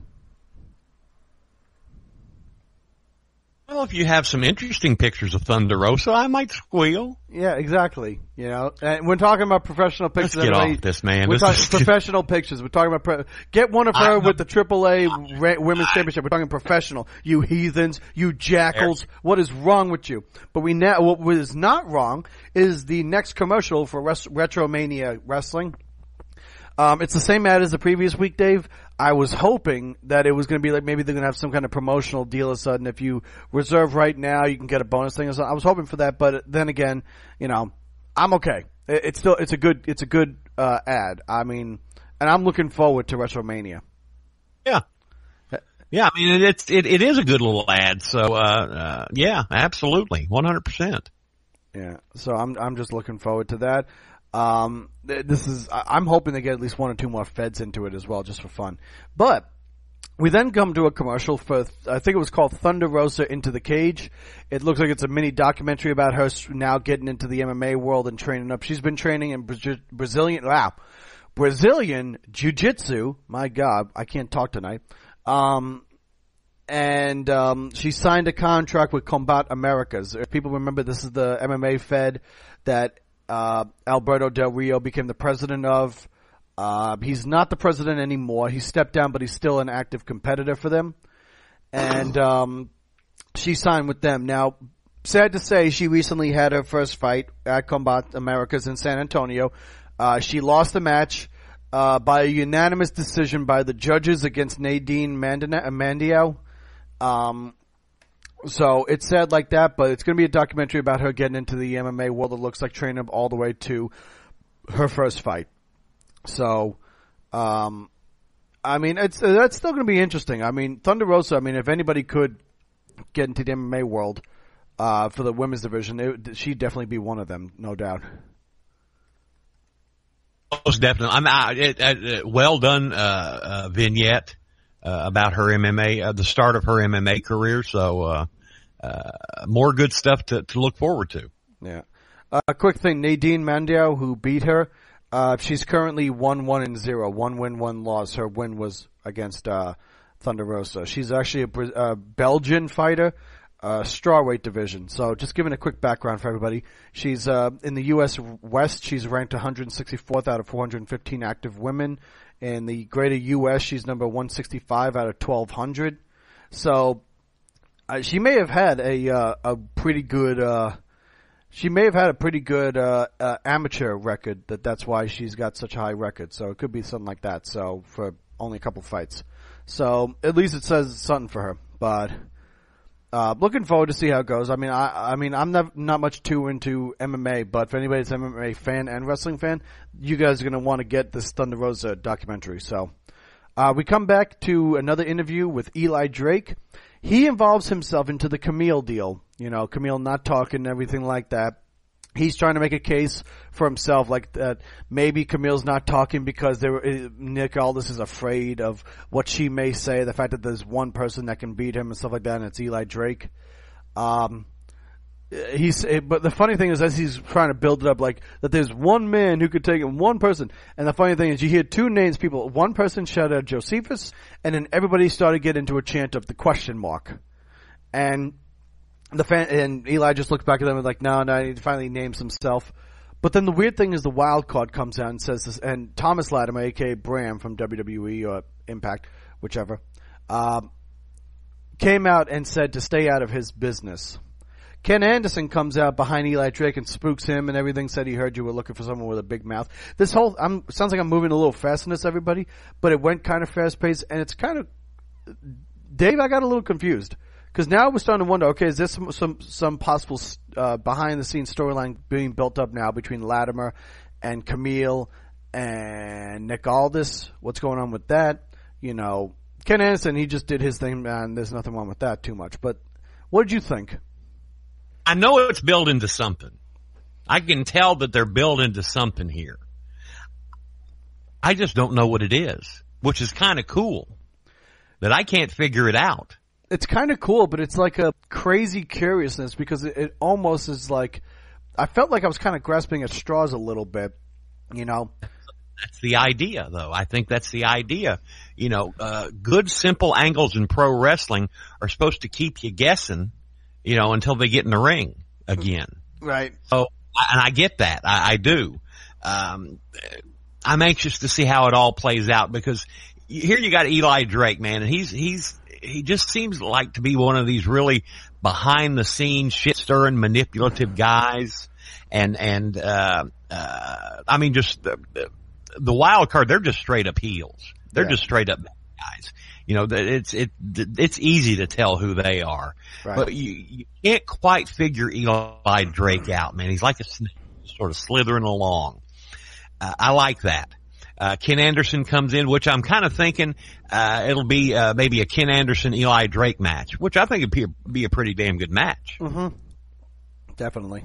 Well, if you have some interesting pictures of Thunder Rosa, I might squeal. Yeah, exactly. You know, and we're talking about professional pictures. Let's get everybody. off this, man. We're This talking is- professional pictures. We're talking about pre- get one of her I- with the triple A ra- Women's Championship. We're talking professional. You heathens, you jackals. What is wrong with you? But we now, what is not wrong is the next commercial for Res- Retromania Wrestling. Um, it's the same ad as the previous week, Dave. I was hoping that it was going to be like maybe they're going to have some kind of promotional deal or sudden. If you reserve right now, you can get a bonus thing or something. I was hoping for that, but then again, you know, I'm okay. It, it's still, it's a good, it's a good, uh, ad. I mean, and I'm looking forward to Retromania. Yeah. Yeah, I mean, it's, it, it is a good little ad. So, uh, uh, yeah, absolutely. one hundred percent. Yeah. So I'm, I'm just looking forward to that. Um, this is, I'm hoping they get at least one or two more feds into it as well, just for fun. But we then come to a commercial for, I think it was called Thunder Rosa Into the Cage. It looks like it's a mini documentary about her now getting into the M M A world and training up. She's been training in Bra- Brazilian, wow, Brazilian Jiu-Jitsu. My God, I can't talk tonight. Um, and, um, she signed a contract with Combat Americas. If people remember, this is the M M A fed that Uh, Alberto Del Rio became the president of. Uh, he's not the president anymore. He stepped down, but he's still an active competitor for them. And, um, she signed with them. Now, sad to say, she recently had her first fight at Combat Americas in San Antonio. Uh, she lost the match, uh, by a unanimous decision by the judges against Nadine Mandina- Mandiao. Um, So it's sad like that, but it's going to be a documentary about her getting into the M M A world. It looks like training up all the way to her first fight. So, um, I mean, it's uh, that's still going to be interesting. I mean, Thunder Rosa. I mean, if anybody could get into the M M A world uh, for the women's division, it, she'd definitely be one of them, no doubt. Most definitely. I'm uh, it, uh, well done uh, uh, vignette uh, about her M M A, uh, the start of her M M A career. So uh, uh, more good stuff to, to look forward to. Yeah. Uh, a quick thing: Nadine Mandiao, who beat her, uh, she's currently one one and zero, one win, one loss. Her win was against uh, Thunder Rosa. She's actually a, a Belgian fighter. Uh, strawweight division. So just giving a quick background for everybody. She's, uh, in the U S West, she's ranked one hundred sixty-fourth out of four hundred fifteen active women. In the greater U S, she's number one sixty-five out of twelve hundred. So, uh, she may have had a, uh, a pretty good, uh, she may have had a pretty good, uh, uh, amateur record, that that's why she's got such a high record. So it could be something like that. So, for only a couple fights. So, at least it says something for her. But, Uh, looking forward to see how it goes. I mean, I, I mean, I'm not, not much too into M M A, but for anybody that's an M M A fan and wrestling fan, you guys are going to want to get this Thunder Rosa documentary. So, uh, we come back to another interview with Eli Drake. He involves himself into the Camille deal. You know, Camille not talking and everything like that. He's trying to make a case for himself, like that maybe Camille's not talking because there, Nick Aldis is afraid of what she may say, the fact that there's one person that can beat him and stuff like that, and it's Eli Drake. Um, he's, but the funny thing is, as he's trying to build it up, like that there's one man who could take him, one person. And the funny thing is, you hear two names, people. One person shouted out Josephus, and then everybody started to get into a chant of the question mark, and. The fan and Eli just looked back at them and like, no, no, he finally names himself. But then the weird thing is the wild card comes out and says this, and Thomas Latimer, aka Bram from W W E or Impact, whichever, um, came out and said to stay out of his business. Ken Anderson comes out behind Eli Drake and spooks him and everything, said he heard you were looking for someone with a big mouth. This whole, I'm, sounds like I'm moving a little fast in this, everybody, but it went kind of fast paced, and it's kind of, Dave, I got a little confused. Because now we're starting to wonder, okay, is there some some, some possible uh, behind-the-scenes storyline being built up now between Latimer and Camille and Nick Aldis? What's going on with that? You know, Ken Anderson, he just did his thing, and there's nothing wrong with that too much. But what did you think? I know it's built into something. I can tell that they're built into something here. I just don't know what it is, which is kind of cool, that I can't figure it out. It's kind of cool, but it's like a crazy curiousness because it, it almost is like, I felt like I was kind of grasping at straws a little bit, you know. That's the idea, though. I think that's the idea. You know, uh, good, simple angles in pro wrestling are supposed to keep you guessing, you know, until they get in the ring again. Right. So, and I get that. I, I do. Um, I'm anxious to see how it all plays out because here you got Eli Drake, man, and he's, he's, he just seems like to be one of these really behind the scenes, shit stirring, manipulative guys. And, and, uh, uh, I mean, just the, the wild card, they're just straight up heels. They're yeah. just straight up guys. You know, it's, it, it's easy to tell who they are. Right. But you, you can't quite figure Eli Drake out, man. He's like a snake, sort of slithering along. Uh, I like that. Uh, Ken Anderson comes in, which I'm kind of thinking, uh, it'll be, uh, maybe a Ken Anderson, Eli Drake match, which I think would be a, be a pretty damn good match. Mm-hmm. Definitely.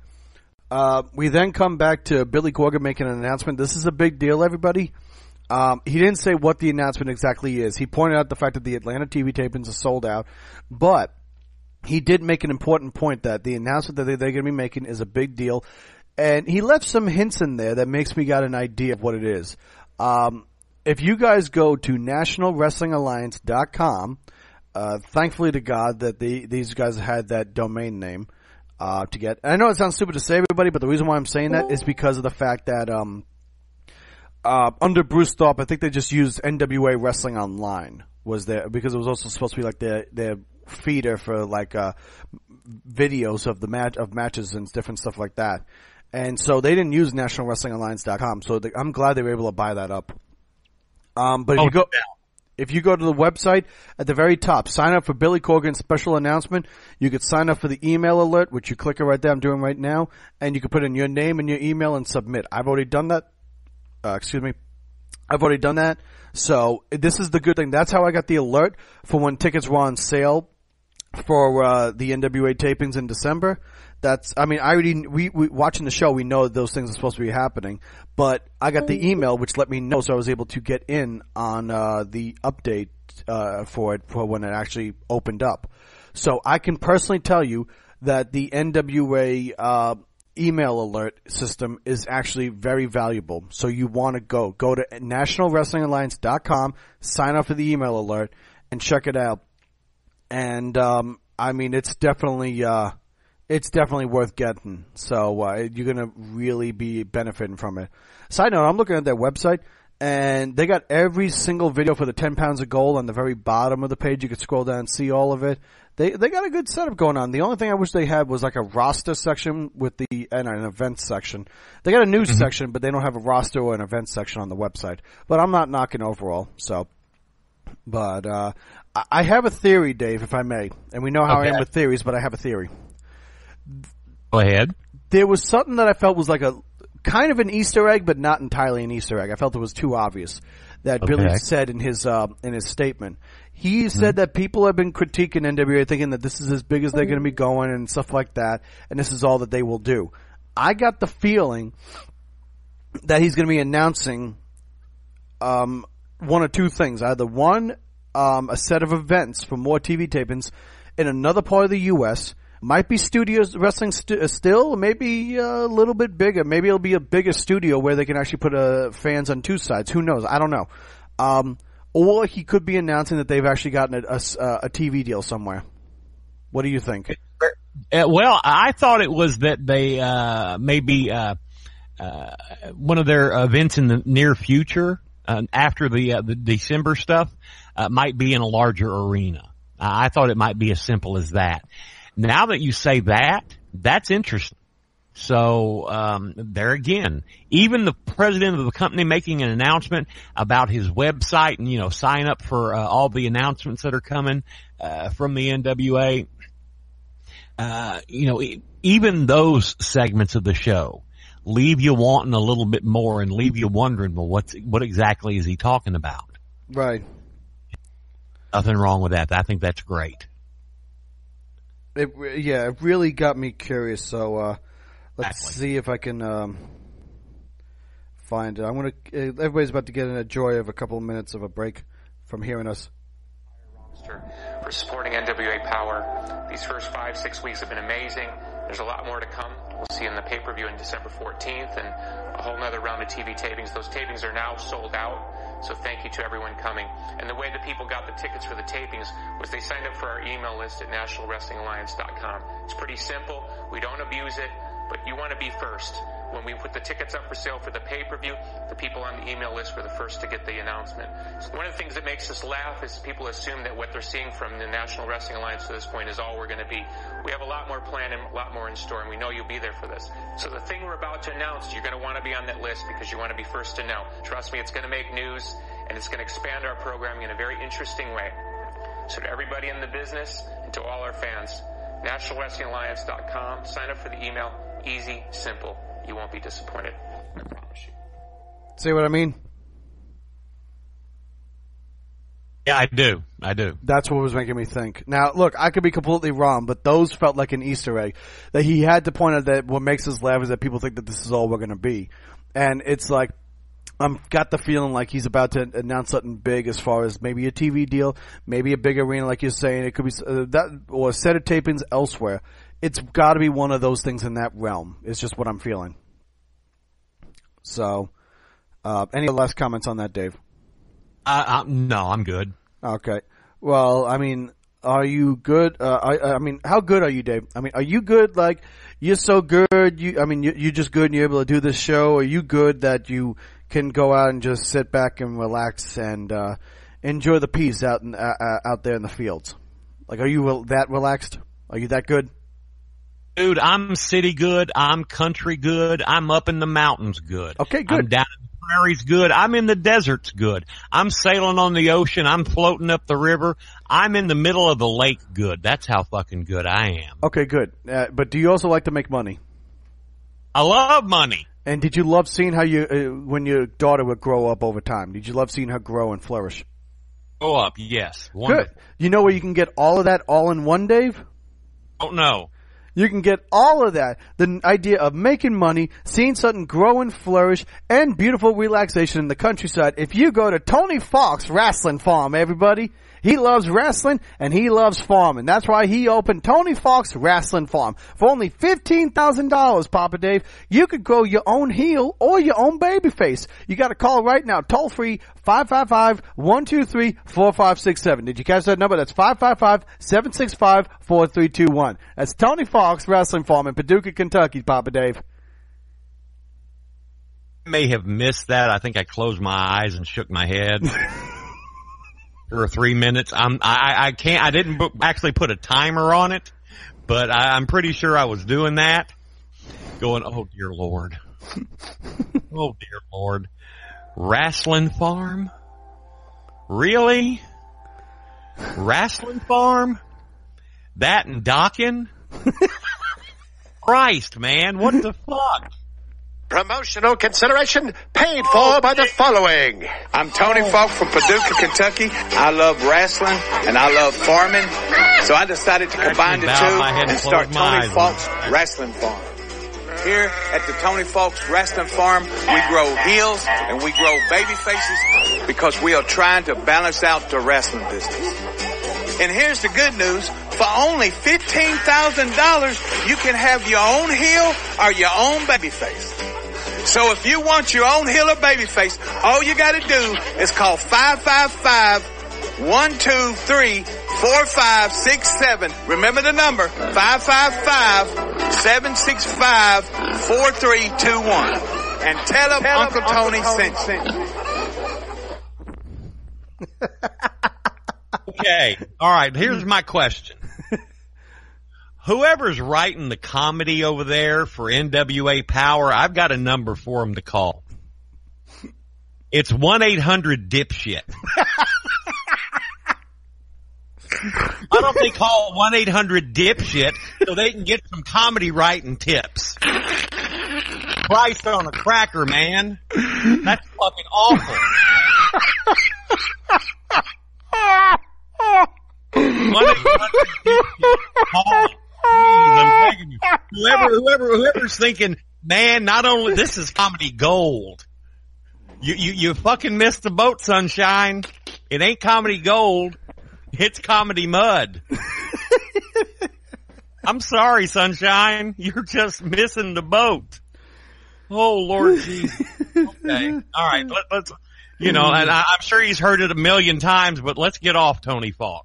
Uh, we then come back to Billy Corgan making an announcement. This is a big deal, everybody. Um, he didn't say what the announcement exactly is. He pointed out the fact that the Atlanta T V tapings are sold out, but he did make an important point that the announcement that they're going to be making is a big deal. And he left some hints in there that makes me got an idea of what it is. Um, if you guys go to national wrestling alliance dot com, uh, thankfully to God that the, these guys had that domain name, uh, to get. And I know it sounds stupid to say, everybody, but the reason why I'm saying that is because of the fact that, um, uh, under Bruce Tharpe, I think they just used N W A Wrestling Online was there because it was also supposed to be like their, their feeder for like, uh, videos of the match, of matches and different stuff like that. And so they didn't use national wrestling alliance dot com. So they, I'm glad they were able to buy that up. Um, but if oh, you go, yeah. if you go to the website at the very top, sign up for Billy Corgan's special announcement. You could sign up for the email alert, which you click it right there. I'm doing right now. And you can put in your name and your email and submit. I've already done that. Uh, excuse me. I've already done that. So this is the good thing. That's how I got the alert for when tickets were on sale for uh, the N W A tapings in December. That's, I mean, I already, we, we, watching the show, we know those things are supposed to be happening, but I got the email which let me know, so I was able to get in on, uh, the update, uh, for it, for when it actually opened up. So I can personally tell you that the N W A, uh, email alert system is actually very valuable. So you want to go, go to national wrestling alliance dot com, sign up for the email alert, and check it out. And, um, I mean, it's definitely, uh, It's definitely worth getting, so uh, you're gonna really be benefiting from it. Side note: I'm looking at their website, and they got every single video for the ten pounds of gold on the very bottom of the page. You could scroll down and see all of it. They they got a good setup going on. The only thing I wish they had was like a roster section with the and an events section. They got a news mm-hmm. section, but they don't have a roster or an events section on the website. But I'm not knocking overall. So, but uh I have a theory, Dave, if I may, and we know how okay. I am with theories, but I have a theory. Go ahead. There was something that I felt was like a kind of an Easter egg, but not entirely an Easter egg. I felt it was too obvious that okay. Billy said in his uh, in his statement. He mm-hmm. said that people have been critiquing N W A, thinking that this is as big as they're going to be going and stuff like that, and this is all that they will do. I got the feeling that he's going to be announcing um, one or two things: either one, um, a set of events for more T V tapings in another part of the U S Might be studios wrestling st- still, maybe a little bit bigger. Maybe it'll be a bigger studio where they can actually put uh, fans on two sides. Who knows? I don't know. Um, or he could be announcing that they've actually gotten a, a, a T V deal somewhere. What do you think? Uh, well, I thought it was that they uh, maybe uh, uh, one of their events in the near future, uh, after the uh, the December stuff, uh, might be in a larger arena. Uh, I thought it might be as simple as that. Now that you say that, that's interesting. So, um, there again, even the president of the company making an announcement about his website and, you know, sign up for uh, all the announcements that are coming, uh, from the N W A. Uh, you know, even those segments of the show leave you wanting a little bit more and leave you wondering, well, what's, what exactly is he talking about? Right. Nothing wrong with that. I think that's great. It, yeah, it really got me curious. So uh, let's exactly. see if I can um, find it. I'm gonna. Uh, everybody's about to get in a joy of a couple of minutes of a break from hearing us. For supporting N W A Power, these first five, six weeks have been amazing. There's a lot more to come. We'll see in the pay-per-view on December fourteenth and a whole nother round of T V tapings. Those tapings are now sold out, so thank you to everyone coming. And the way that people got the tickets for the tapings was they signed up for our email list at national wrestling alliance dot com. It's pretty simple. We don't abuse it, but you want to be first. When we put the tickets up for sale for the pay-per-view, the people on the email list were the first to get the announcement. So one of the things that makes us laugh is people assume that what they're seeing from the National Wrestling Alliance to this point is all we're going to be. We have a lot more planned and a lot more in store, and we know you'll be there for this. So the thing we're about to announce, you're going to want to be on that list because you want to be first to know. Trust me, it's going to make news, and it's going to expand our programming in a very interesting way. So to everybody in the business and to all our fans, national wrestling alliance dot com, sign up for the email. Easy, simple. You won't be disappointed. I promise you. See what I mean? Yeah, I do. I do. That's what was making me think. Now, look, I could be completely wrong, but those felt like an Easter egg. That he had to point out that what makes us laugh is that people think that this is all we're going to be. And it's like, I've got the feeling like he's about to announce something big as far as maybe a T V deal, maybe a big arena like you're saying. It could be uh, that, or a set of tapings elsewhere. It's got to be one of those things in that realm. It's just what I'm feeling. So, uh, any last comments on that, Dave? Uh, uh, no, I'm good. Okay. Well, I mean, are you good? Uh, I, I mean, how good are you, Dave? I mean, are you good? Like, you're so good. You, I mean, you, you're just good and you're able to do this show. Are you good that you can go out and just sit back and relax and uh, enjoy the peace out in, uh, out there in the fields? Like, are you that relaxed? Are you that good? Dude, I'm city good. I'm country good. I'm up in the mountains good. Okay, good. I'm down in the prairies good. I'm in the deserts good. I'm sailing on the ocean. I'm floating up the river. I'm in the middle of the lake good. That's how fucking good I am. Okay, good. Uh, but do you also like to make money? I love money. And did you love seeing how you, uh, when your daughter would grow up over time? Did you love seeing her grow and flourish? Grow up, yes. Wonderful. Good. You know where you can get all of that all in one, Dave? Don't know. You can get all of that. The idea of making money, seeing something grow and flourish, and beautiful relaxation in the countryside. If you go to Tony Fox Wrestling Farm, everybody, he loves wrestling and he loves farming. That's why he opened Tony Fox Wrestling Farm. For only fifteen thousand dollars, Papa Dave, you could grow your own heel or your own baby face. You got to call right now, toll free, five five five, one two three, four five six seven. Did you catch that number? That's five five five, seven six five, four three two one. That's Tony Fox Wrestling Farm in Paducah, Kentucky, Papa Dave. I may have missed that. I think I closed my eyes and shook my head. For three minutes. I'm, I, I can't, I didn't book, actually put a timer on it, but I, I'm pretty sure I was doing that. Going, oh dear Lord. Oh dear Lord. Wrestling Farm? Really? Wrestling Farm? That and docking? Christ, man, what the fuck? Promotional consideration paid for by the following. I'm Tony Falk from Paducah, Kentucky. I love wrestling and I love farming. So I decided to combine the two and start Tony Falk's Wrestling Farm. Here at the Tony Falk's Wrestling Farm, we grow heels and we grow baby faces because we are trying to balance out the wrestling business. And here's the good news. For only fifteen thousand dollars, you can have your own heel or your own baby face. So if you want your own heel or baby face, all you gotta do is call five five five, one two three, four five six seven. Remember the number, five five five, seven six five, four three two one. And tell them tell Uncle, Uncle Tony, Tony sent you. Okay. All right. Here's my question. Whoever's writing the comedy over there for N W A Power, I've got a number for them to call. It's one eight hundred dipshit. Why don't they call one eight hundred dipshit so they can get some comedy writing tips? Christ on a cracker, man. That's fucking awful. one eight hundred dipshit. Call it. Please, I'm begging you. Whoever, whoever, whoever's thinking, man, not only this is comedy gold. You, you, you fucking missed the boat, Sunshine. It ain't comedy gold. It's comedy mud. I'm sorry, Sunshine. You're just missing the boat. Oh, Lord Jesus. Okay. All right. Let, let's, you know, and I, I'm sure he's heard it a million times, but let's get off Tony Falk.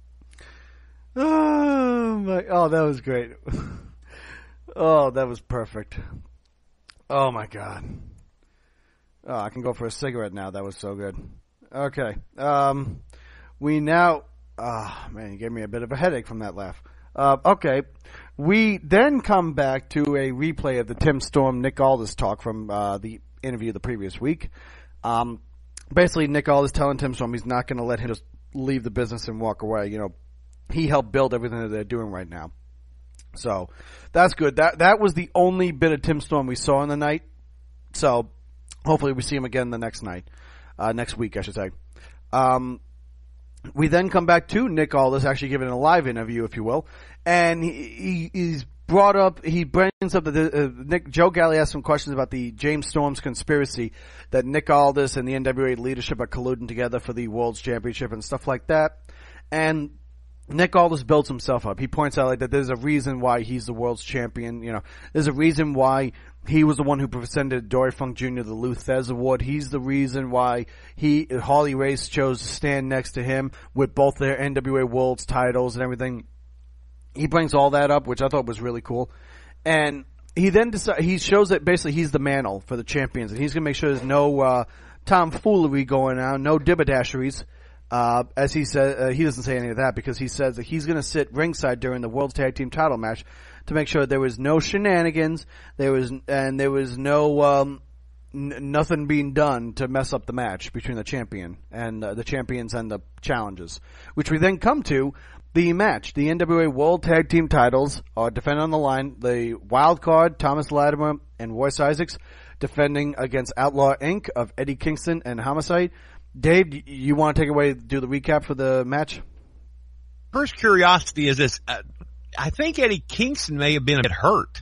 Oh my! Oh, that was great. Oh, that was perfect. Oh my God. Oh, I can go for a cigarette now. That was so good. Okay. Um, we now. Ah, oh, man, you gave me a bit of a headache from that laugh. Uh, okay. We then come back to a replay of the Tim Storm Nick Aldis talk from uh, the interview the previous week. Um, basically, Nick Aldis telling Tim Storm he's not going to let him just leave the business and walk away. You know. He helped build everything that they're doing right now. So, that's good. That that was the only bit of Tim Storm we saw in the night. So, hopefully we see him again the next night. Uh, next week, I should say. Um, we then come back to Nick Aldis, actually giving a live interview, if you will. And he, he he's brought up, he brings up, the, uh, Nick, Joe Galli asked some questions about the James Storm's conspiracy that Nick Aldis and the N W A leadership are colluding together for the World's Championship and stuff like that. And Nick Aldis builds himself up. He points out like that there's a reason why he's the world's champion. You know, there's a reason why he was the one who presented Dory Funk Junior the Lou Thez Award. He's the reason why he Harley Race chose to stand next to him with both their N W A World's titles and everything. He brings all that up, which I thought was really cool. And he then decides, he shows that basically he's the mantle for the champions, and he's going to make sure there's no uh, tomfoolery going on, no dibadasheries. Uh, as he said, uh, he doesn't say any of that because he says that he's going to sit ringside during the World's Tag Team title match to make sure there was no shenanigans, there was, and there was no, um, n- nothing being done to mess up the match between the champion and uh, the champions and the challengers, which we then come to the match. The N W A World Tag Team titles are defended on the line. The wild card, Thomas Latimer and Royce Isaacs, defending against Outlaw Incorporated of Eddie Kingston and Homicide. Dave, you want to take away, do the recap for the match? First curiosity is this. Uh, I think Eddie Kingston may have been a bit hurt.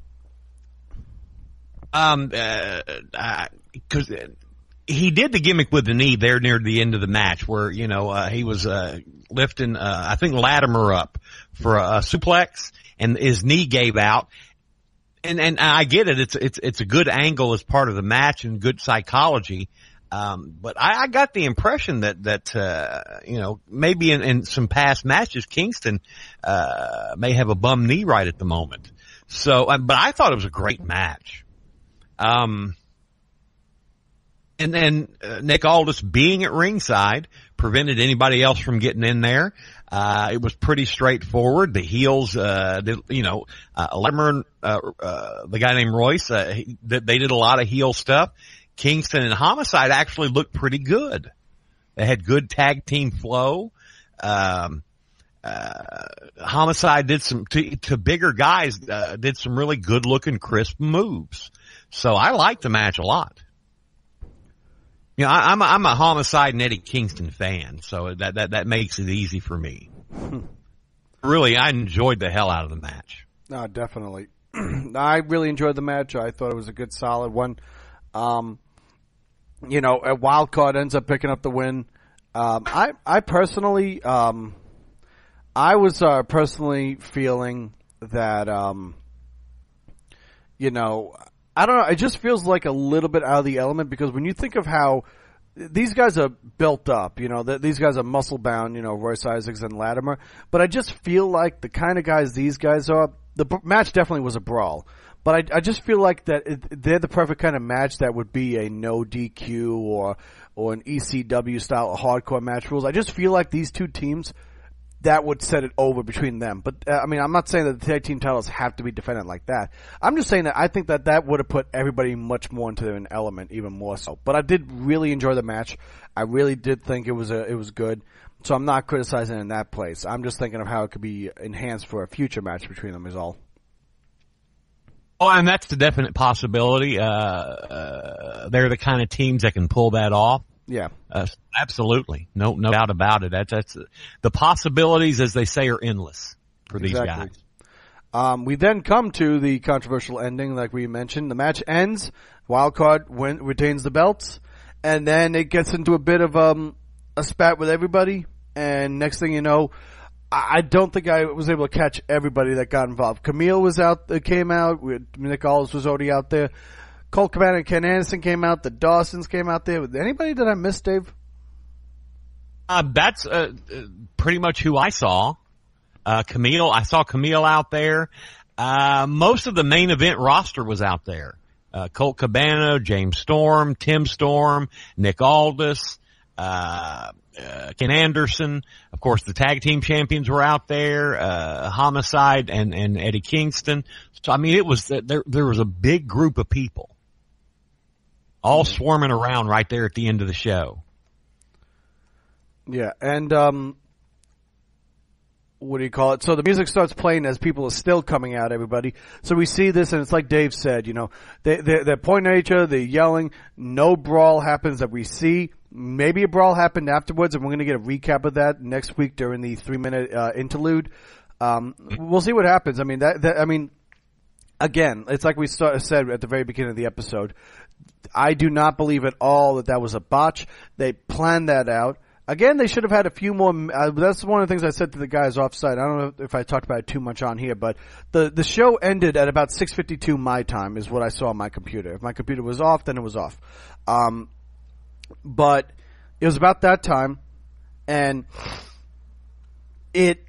Um, uh, uh, cause he did the gimmick with the knee there near the end of the match where, you know, uh, he was, uh, lifting, uh, I think Latimer up for a, a suplex and his knee gave out. And, and I get it. It's, it's, it's a good angle as part of the match and good psychology. Um, but I, I got the impression that, that, uh, you know, maybe in, in some past matches, Kingston, uh, may have a bum knee right at the moment. So, uh, but I thought it was a great match. Um, and then, uh, Nick Aldis being at ringside prevented anybody else from getting in there. Uh, it was pretty straightforward. The heels, uh, did, you know, uh, Latimer, uh, uh, the guy named Royce, uh, he, they did a lot of heel stuff. Kingston and Homicide actually looked pretty good. They had good tag team flow. Um, uh, Homicide did some, to, to bigger guys, uh, did some really good looking crisp moves. So I liked the match a lot. You know, I, I'm a, I'm a Homicide and Eddie Kingston fan, so that, that, that makes it easy for me. Really, I enjoyed the hell out of the match. No, definitely. I really enjoyed the match. I thought it was a good, solid one. Um, you know, a wild card ends up picking up the win. Um, I, I personally, um, I was, uh, personally feeling that, um, you know, I don't know, it just feels like a little bit out of the element because when you think of how these guys are built up, you know, that these guys are muscle bound, you know, Royce Isaacs and Latimer, but I just feel like the kind of guys these guys are, the b- match definitely was a brawl. But I, I just feel like that it, they're the perfect kind of match that would be a no D Q or or an E C W style hardcore match rules. I just feel like these two teams, that would set it over between them. But uh, I mean, I'm not saying that the tag team titles have to be defended like that. I'm just saying that I think that that would have put everybody much more into an element, even more so. But I did really enjoy the match. I really did think it was a, it was good. So I'm not criticizing it in that place. I'm just thinking of how it could be enhanced for a future match between them is all. Oh, and that's the definite possibility. Uh, uh, they're the kind of teams that can pull that off. Yeah. Uh, absolutely. No, no doubt about it. That's, that's, the possibilities, as they say, are endless for these exactly. guys. Um, we then come to the controversial ending, like we mentioned. The match ends. Wildcard win, retains the belts. And then it gets into a bit of, um, a spat with everybody. And next thing you know, I don't think I was able to catch everybody that got involved. Camille was out, uh, came out. Nick Aldis was already out there. Colt Cabana and Ken Anderson came out. The Dawsons came out there. Anybody that I missed, Dave? Uh, that's, uh, pretty much who I saw. Uh, Camille, I saw Camille out there. Uh, most of the main event roster was out there. Uh, Colt Cabana, James Storm, Tim Storm, Nick Aldis, uh, Uh, Ken Anderson, of course, the tag team champions were out there, uh, Homicide and, and Eddie Kingston. So, I mean, it was, there, there was a big group of people all mm-hmm. swarming around right there at the end of the show. Yeah. And, um, what do you call it? So the music starts playing as people are still coming out, everybody. So we see this and it's like Dave said, you know, they, they, they're pointing at each other, they're yelling, no brawl happens that we see. Maybe a brawl happened afterwards, and we're going to get a recap of that next week during the three-minute uh, interlude. Um, we'll see what happens. I mean, that, that I mean, again, it's like we start, said at the very beginning of the episode. I do not believe at all that that was a botch. They planned that out. Again, they should have had a few more. Uh, that's one of the things I said to the guys offsite. I don't know if I talked about it too much on here, but the the show ended at about six fifty-two my time, is what I saw on my computer. If my computer was off, then it was off. Um, But it was about that time, and it,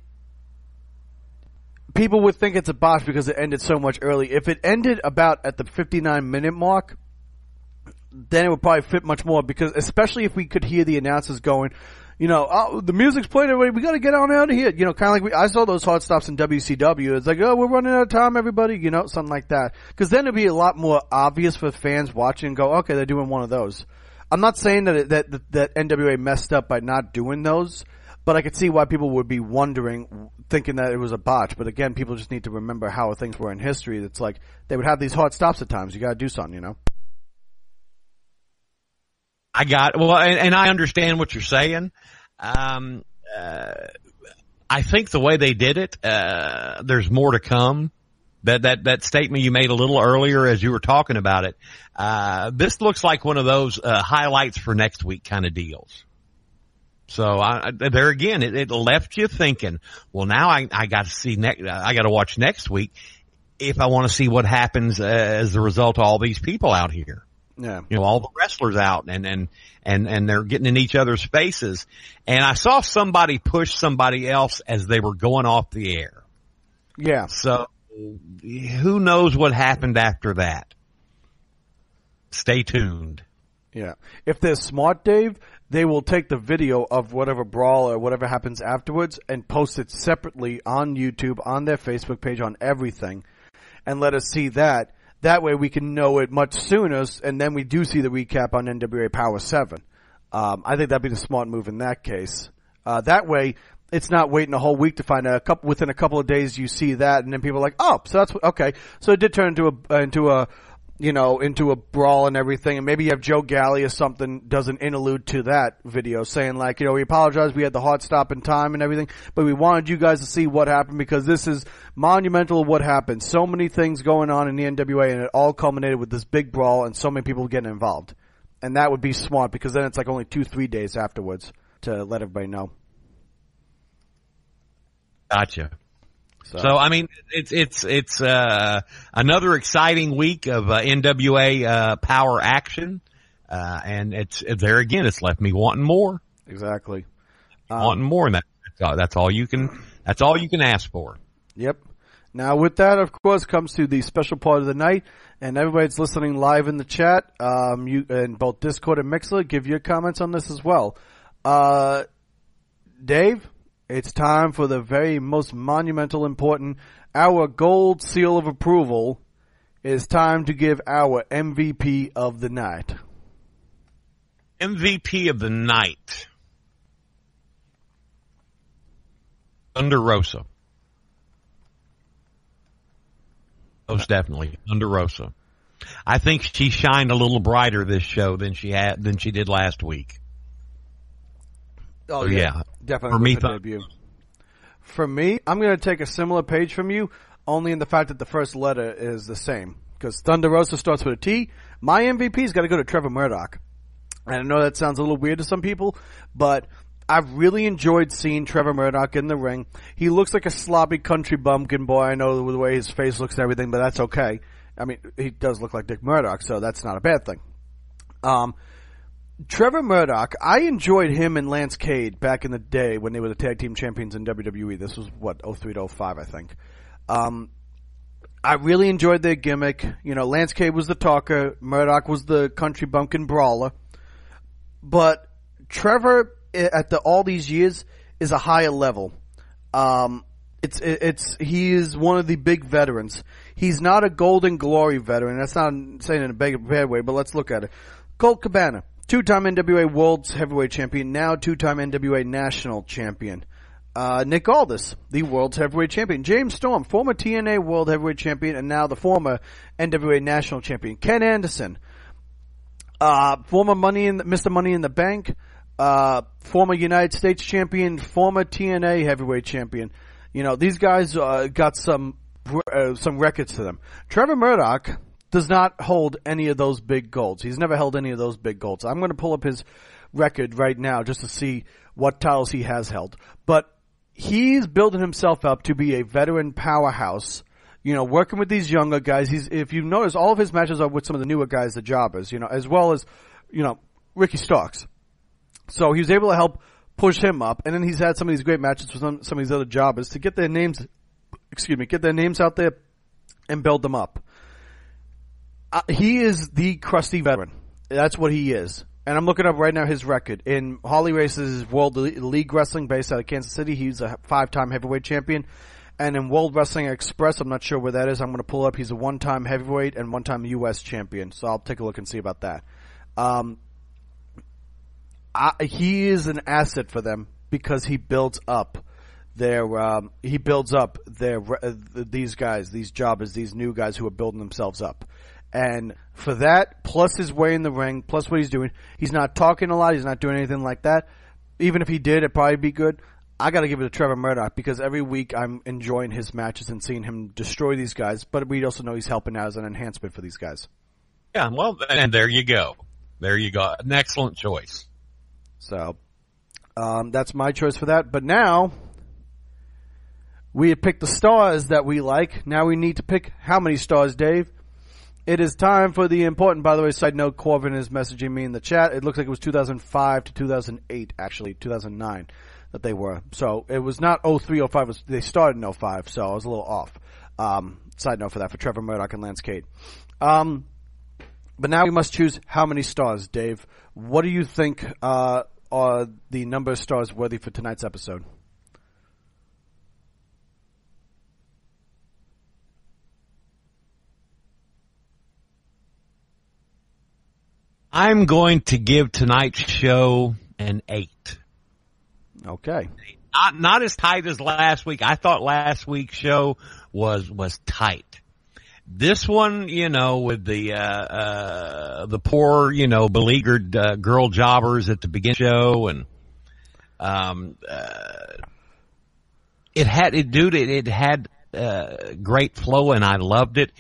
people would think it's a botch because it ended so much early. If it ended about at the fifty-nine minute mark, then it would probably fit much more, because especially if we could hear the announcers going, you know, oh, the music's playing, everybody, we gotta get on out of here. You know, kinda like we, I saw those hard stops in W C W. It's like, oh, we're running out of time, everybody, you know, something like that. Cause then it'd be a lot more obvious for fans watching and go, okay, they're doing one of those. I'm not saying that, it, that that N W A messed up by not doing those, But I could see why people would be wondering, thinking that it was a botch. But again, people just need to remember how things were in history. It's like they would have these hard stops at times. You got to do something, you know. I got well, and, and I understand what you're saying. Um, uh, I think the way they did it, uh, there's more to come. That, that, that statement you made a little earlier as you were talking about it, uh, this looks like one of those, uh, highlights for next week kind of deals. So I, there again, it, it left you thinking, well, now I, I got to see next, I got to watch next week if I want to see what happens uh, as a result of all these people out here. Yeah. You know, all the wrestlers out and, and, and, and they're getting in each other's faces. And I saw somebody push somebody else as they were going off the air. Yeah. So who knows what happened after that? Stay tuned. Yeah. If they're smart, Dave, they will take the video of whatever brawl or whatever happens afterwards and post it separately on YouTube, on their Facebook page, on everything, and let us see that. That way we can know it much sooner, and then we do see the recap on N W A Power seven. Um, I think that'd be the smart move in that case. Uh, that way, it's not waiting a whole week to find out. A couple, within a couple of days you see that, and then people are like, oh, so that's, okay. So it did turn into a, uh, into a, you know, into a brawl and everything, and maybe you have Joe Galley or something does an interlude to that video saying like, you know, we apologize, we had the hard stop in time and everything, but we wanted you guys to see what happened because this is monumental what happened. So many things going on in the N W A and it all culminated with this big brawl and so many people getting involved. And that would be smart because then it's like only two, three days afterwards to let everybody know. Gotcha. So, so I mean, it's, it's, it's, uh, another exciting week of, uh, N W A, uh, power action. Uh, and it's, there again, it's left me wanting more. Exactly. Um, wanting more, and that, that's all, that's all you can, that's all you can ask for. Yep. Now with that, of course, comes to the special part of the night, and everybody's listening live in the chat, um, you, in both Discord and Mixler, give your comments on this as well. Uh, Dave? It's time for the very most monumental, important, our gold seal of approval. It's time to give our M V P of the night. M V P of the night. Thunder Rosa. Most definitely. Thunder Rosa. I think she shined a little brighter this show than she had, than she did last week. Oh, so, yeah. yeah. Definitely. For me, th- debut. For me, I'm going to take a similar page from you, only in the fact that the first letter is the same. Because Thunder Rosa starts with a T. My M V P's got to go to Trevor Murdoch. And I know that sounds a little weird to some people, but I've really enjoyed seeing Trevor Murdoch in the ring. He looks like a sloppy country bumpkin boy. I know the way his face looks and everything, but that's okay. I mean, he does look like Dick Murdoch, so that's not a bad thing. Um, Trevor Murdoch, I enjoyed him and Lance Cade back in the day when they were the tag team champions in W W E. This was, what, oh three to oh five, I think. Um, I really enjoyed their gimmick. You know, Lance Cade was the talker. Murdoch was the country bumpkin brawler. But Trevor, at the, all these years, is a higher level. Um, it's, it's, he is one of the big veterans. He's not a Golden Glory veteran. That's not saying in a bad, bad way, but let's look at it. Colt Cabana. Two-time N W A World Heavyweight Champion, now two-time N W A National Champion. Uh, Nick Aldis, the World Heavyweight Champion. James Storm, former T N A World Heavyweight Champion and now the former N W A National Champion. Ken Anderson, uh, former Money in the, Mister Money in the Bank, uh, former United States Champion, former T N A Heavyweight Champion. You know, these guys, uh, got some, uh, some records to them. Trevor Murdoch does not hold any of those big golds. He's never held any of those big golds. I'm going to pull up his record right now just to see what titles he has held. But he's building himself up to be a veteran powerhouse, you know, working with these younger guys. He's, if you notice, all of his matches are with some of the newer guys, the jobbers, you know, as well as, you know, Ricky Starks. So he was able to help push him up. And then he's had some of these great matches with some, some of these other jobbers to get their names, excuse me, get their names out there and build them up. Uh, he is the crusty veteran. That's what he is. And I'm looking up right now his record. In Harley Race's World League Wrestling based out of Kansas City, he's a five-time heavyweight champion. And in World Wrestling Express, I'm not sure where that is. I'm going to pull up. He's a one-time heavyweight and one-time U S champion. So I'll take a look and see about that. Um, I, he is an asset for them. because he builds up their um, he builds up their uh, these guys, these jobbers, these new guys who are building themselves up. And for that, plus his way in the ring, plus what he's doing, he's not talking a lot, he's not doing anything like that. Even if he did, it'd probably be good. I got to give it to Trevor Murdoch because every week I'm enjoying his matches and seeing him destroy these guys. But we also know he's helping out as an enhancement for these guys. Yeah, well, and there you go. There you go. An excellent choice. So um, that's my choice for that. But now we have picked the stars that we like. Now we need to pick how many stars, Dave. It is time for the important, by the way, side note, Corvin is messaging me in the chat. It looks like it was two thousand five to two thousand eight, actually, two thousand nine that they were. So it was not oh three, oh five. It was, they started in oh five, so I was a little off. Um, side note for that, for Trevor Murdoch and Lance Cade. Um, but now we must choose how many stars, Dave. What do you think uh, are the number of stars worthy for tonight's episode? I'm going to give tonight's show an eight. Okay. Not not as tight as last week. I thought last week's show was was tight. This one, you know, with the uh uh the poor, you know, beleaguered uh, girl jobbers at the beginning of the show, and um uh it had it dude it, it had uh great flow, and I loved it.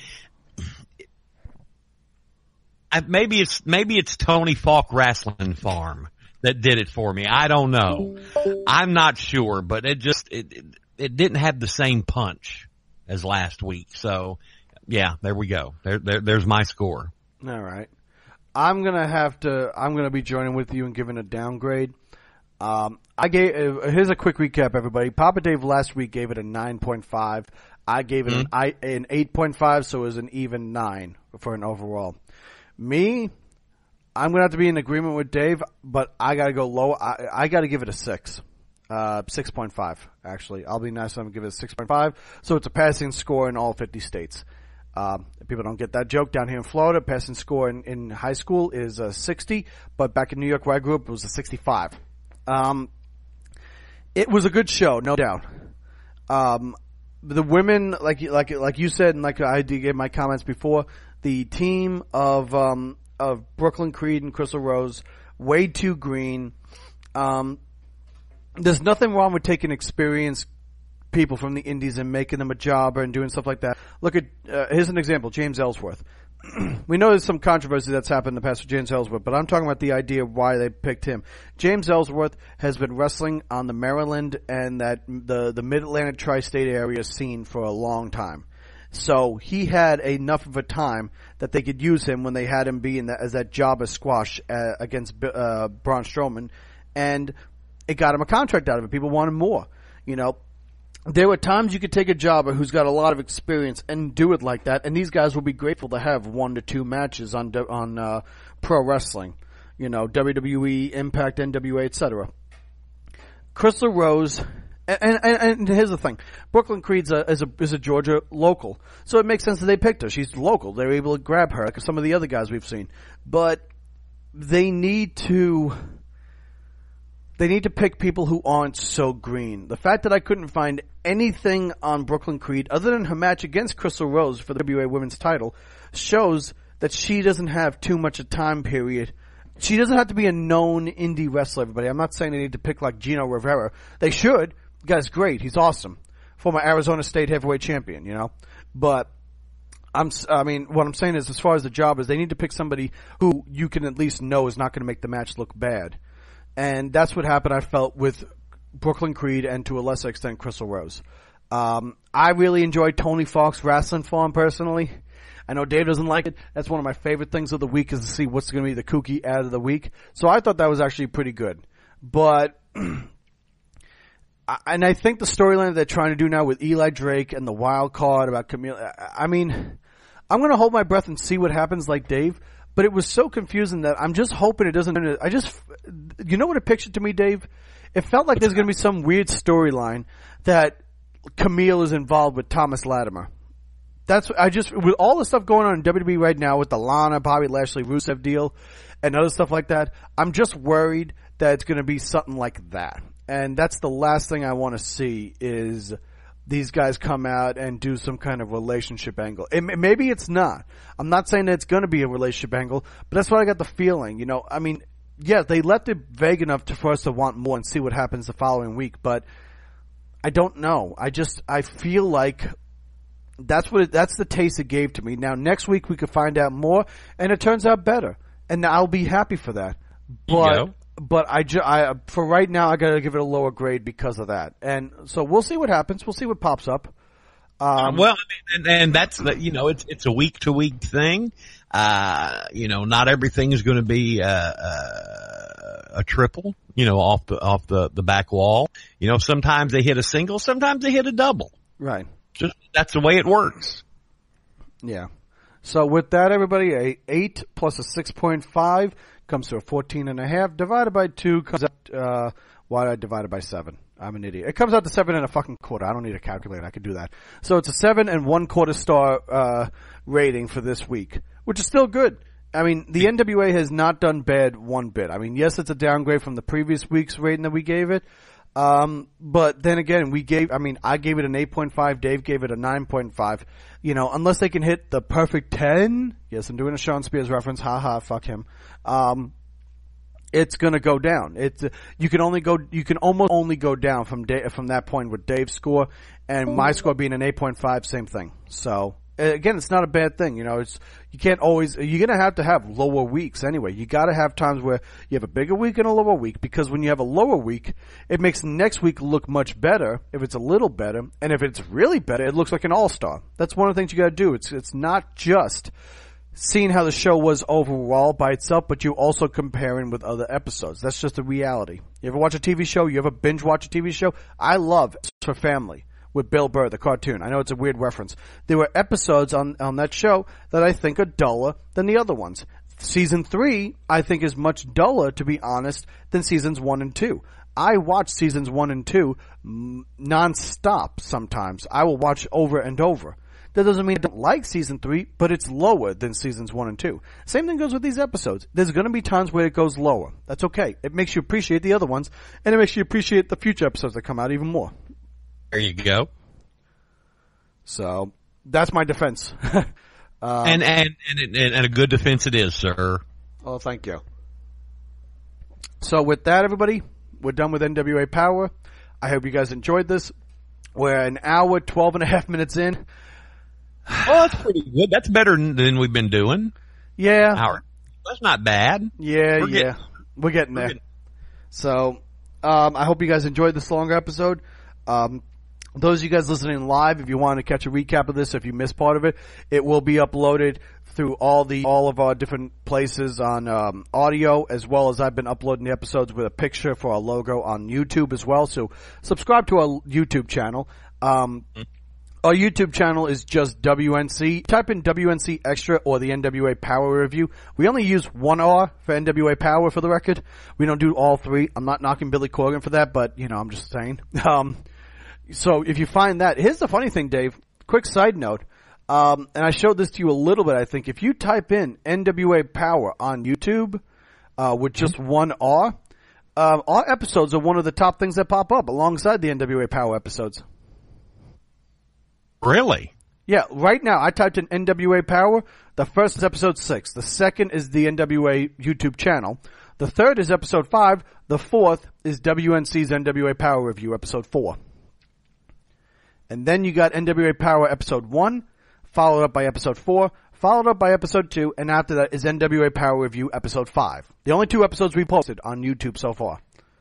I, maybe it's maybe it's Tony Falk Wrestling Farm that did it for me. I don't know. I'm not sure, but it just it, it it didn't have the same punch as last week. So, yeah, there we go. There, there there's my score. All right. I'm gonna have to. I'm gonna be joining with you and giving a downgrade. Um, I gave. Uh, here's a quick recap, everybody. Papa Dave last week gave it a nine point five. I gave it mm-hmm. an, an eight point five, so it was an even nine for an overall. Me, I'm gonna have to be in agreement with Dave, but I gotta go low. I, I gotta give it a six, uh, six point five. Actually, I'll be nice. I'm gonna give it a six point five. So it's a passing score in all fifty states. Um, people don't get that joke down here in Florida. Passing score in, in high school is a sixty, but back in New York where I grew up, it was a sixty-five. Um, it was a good show, no doubt. Um, the women, like like like you said, and like I did give my comments before. The team of um, of Brooklyn Creed and Crystal Rose, way too green. Um, there's nothing wrong with taking experienced people from the indies and making them a jobber and doing stuff like that. Look at uh, here's an example: James Ellsworth. We know there's some controversy that's happened in the past with James Ellsworth, but I'm talking about the idea of why they picked him. James Ellsworth has been wrestling on the Maryland and that the the Mid-Atlantic tri-state area scene for a long time. So he had enough of a time that they could use him when they had him be in that, as that jobber squash uh, against uh, Braun Strowman, and it got him a contract out of it. People wanted more. You know, there were times you could take a jobber who's got a lot of experience and do it like that, and these guys will be grateful to have one to two matches on on uh, pro wrestling. You know, W W E, Impact, N W A, et cetera. Crystal Rose. And, and, and here's the thing. Brooklyn Creed's a, is a, is a Georgia local. So it makes sense that they picked her. She's local. They were able to grab her, like some of the other guys we've seen. But they need to, they need to pick people who aren't so green. The fact that I couldn't find anything on Brooklyn Creed other than her match against Crystal Rose for the W W A Women's title shows that she doesn't have too much a time period. She doesn't have to be a known indie wrestler, everybody. I'm not saying they need to pick like Gino Rivera. They should. The guy's great. He's awesome. Former Arizona State heavyweight champion, you know. But I'm, I mean, what I'm saying is, as far as the job is, they need to pick somebody who you can at least know is not going to make the match look bad. And that's what happened, I felt, with Brooklyn Creed and to a lesser extent, Crystal Rose. Um, I really enjoyed Tony Falk's Wrestling Farm personally. I know Dave doesn't like it. That's one of my favorite things of the week is to see what's going to be the kooky ad of the week. So I thought that was actually pretty good. But, and I think the storyline that they're trying to do now with Eli Drake and the wild card about Camille, I mean, I'm going to hold my breath and see what happens like Dave. But it was so confusing that I'm just hoping it doesn't, I just, you know what it pictured to me, Dave? It felt like there's going to be some weird storyline that Camille is involved with Thomas Latimer. That's, I just, with all the stuff going on in W W E right now with the Lana, Bobby Lashley, Rusev deal and other stuff like that, I'm just worried that it's going to be something like that. And that's the last thing I want to see is these guys come out and do some kind of relationship angle. It, maybe it's not. I'm not saying that it's going to be a relationship angle, but that's what I got the feeling. You know, I mean, yeah, they left it vague enough to, for us to want more and see what happens the following week, but I don't know. I just, I feel like that's what it, that's the taste it gave to me. Now, next week we could find out more, and it turns out better, and I'll be happy for that. But, but I, ju- I, for right now, I gotta give it a lower grade because of that. And so we'll see what happens. We'll see what pops up. Um, well, and, and that's the, you know, it's, it's a week to week thing. Uh, you know, not everything is going to be, uh, uh, a triple, you know, off the, off the, the back wall. You know, sometimes they hit a single, sometimes they hit a double. Right. Just, that's the way it works. Yeah. So with that, everybody, a eight plus a six point five comes to a fourteen and a half. Divided by two comes out, uh, why did I divide it by seven? I'm an idiot. It comes out to seven and a fucking quarter. I don't need a calculator. I could do that. So it's a seven and one quarter star, uh, rating for this week, which is still good. I mean, the N W A has not done bad one bit. I mean, yes, it's a downgrade from the previous week's rating that we gave it. Um, but then again, we gave, I mean, I gave it an eight point five, Dave gave it a nine point five. You know, unless they can hit the perfect ten, yes, I'm doing a Sean Spears reference, haha, fuck him. Um, it's gonna go down. It's, uh, you can only go, you can almost only go down from Dave, from that point with Dave's score and my score being an eight point five, same thing. So, again, it's not a bad thing. You know, it's, you can't always, you're going to have to have lower weeks anyway. You got to have times where you have a bigger week and a lower week, because when you have a lower week, it makes next week look much better if it's a little better. And if it's really better, it looks like an all-star. That's one of the things you got to do. It's, it's not just seeing how the show was overall by itself, but you also comparing with other episodes. That's just the reality. You ever watch a T V show? You ever binge watch a T V show? I love For Family with Bill Burr, the cartoon. I know it's a weird reference. There were episodes on, on that show that I think are duller than the other ones. Season three, I think, is much duller, to be honest, than seasons one and two. I watch seasons one and two non-stop sometimes. I will watch over and over. That doesn't mean I don't like season three, but it's lower than seasons one and two. Same thing goes with these episodes. There's going to be times where it goes lower. That's okay. It makes you appreciate the other ones, and it makes you appreciate the future episodes that come out even more. There you go. So that's my defense. um, and, and and and a good defense it is, sir. Oh, thank you. So with that, everybody, we're done with N W A Power. I hope you guys enjoyed this. We're an hour, twelve and a half minutes in. Oh, that's pretty good. That's better than we've been doing. Yeah. Hour. That's not bad. Yeah, we're yeah. Getting, we're getting there. we're getting... So, um, I hope you guys enjoyed this longer episode. Um, those of you guys listening live, if you want to catch a recap of this, if you missed part of it, it will be uploaded through all the all of our different places on um, audio, as well as I've been uploading the episodes with a picture for our logo on YouTube as well. So subscribe to our YouTube channel. Um, mm-hmm. Our YouTube channel is just W N C. Type in W N C Extra or the N W A Power Review. We only use one R for N W A Power for the record. We don't do all three. I'm not knocking Billy Corgan for that, but, you know, I'm just saying. Um, so if you find that, here's the funny thing, Dave. Quick side note. Um, and I showed this to you a little bit, I think. If you type in N W A Power on YouTube, uh, with just one R, uh, our episodes are one of the top things that pop up alongside the N W A Power episodes. Really? Yeah, right now I typed in N W A Power. The first is episode six. The second is the N W A YouTube channel. The third is episode five. The fourth is W N C's N W A Power Review, episode four. And then you got N W A Power episode one, followed up by episode four, followed up by episode two, and after that is N W A Power Review episode five. The only two episodes we posted on YouTube so far.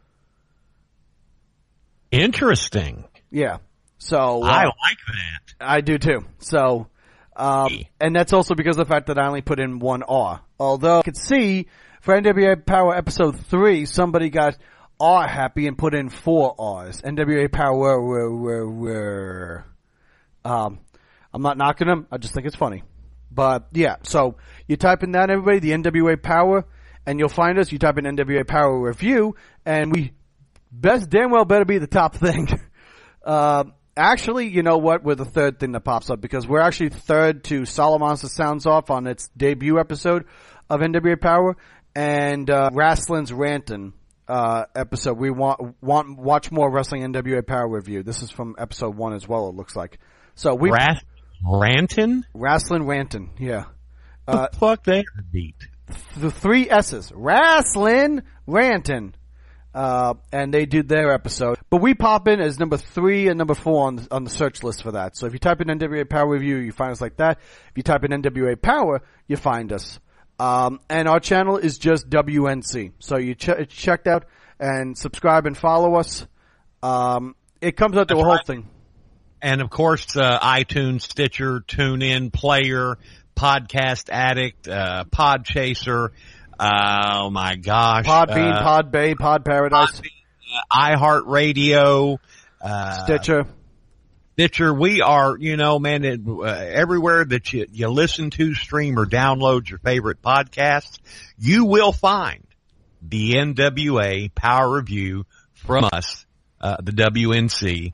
Interesting. Yeah. So uh, I like that. I do too. So, um, and that's also because of the fact that I only put in one R. Although I could see for N W A Power episode three, somebody got R happy and put in four R's. N W A Power, were, were, were. Um, I'm not knocking them. I just think it's funny. But yeah, so you type in that, everybody, the N W A Power, and you'll find us. You type in N W A Power Review, and we best damn well better be the top thing. uh, Actually, you know what? We're the third thing that pops up because we're actually third to Solomonster Sounds Off on its debut episode of N W A Power, and uh, Wrestlin's Rantin' uh, episode. We want want watch more Wrestling N W A Power Review. This is from episode one as well. It looks like. So we Ras- Ranton, Wrestling Ranton, yeah. Uh, the fuck they beat the three S's, Wrestling Ranton, uh, and they did their episode. But we pop in as number three and number four on the, on the search list for that. So if you type in N W A Power Review, you find us like that. If you type in N W A Power, you find us. Um, and our channel is just W N C. So you ch- check out and subscribe and follow us. Um, it comes out to That's a whole right. thing. And of course, uh, iTunes, Stitcher, TuneIn, Player, Podcast Addict, uh, Podchaser, uh, oh my gosh. Podbean, uh, Podbay, Pod Paradise. Podbean, uh, iHeartRadio, uh, Stitcher. Stitcher. We are, you know, man, it, uh, everywhere that you, you listen to, stream, or download your favorite podcasts, you will find the N W A Power Review from us, uh, the W N C.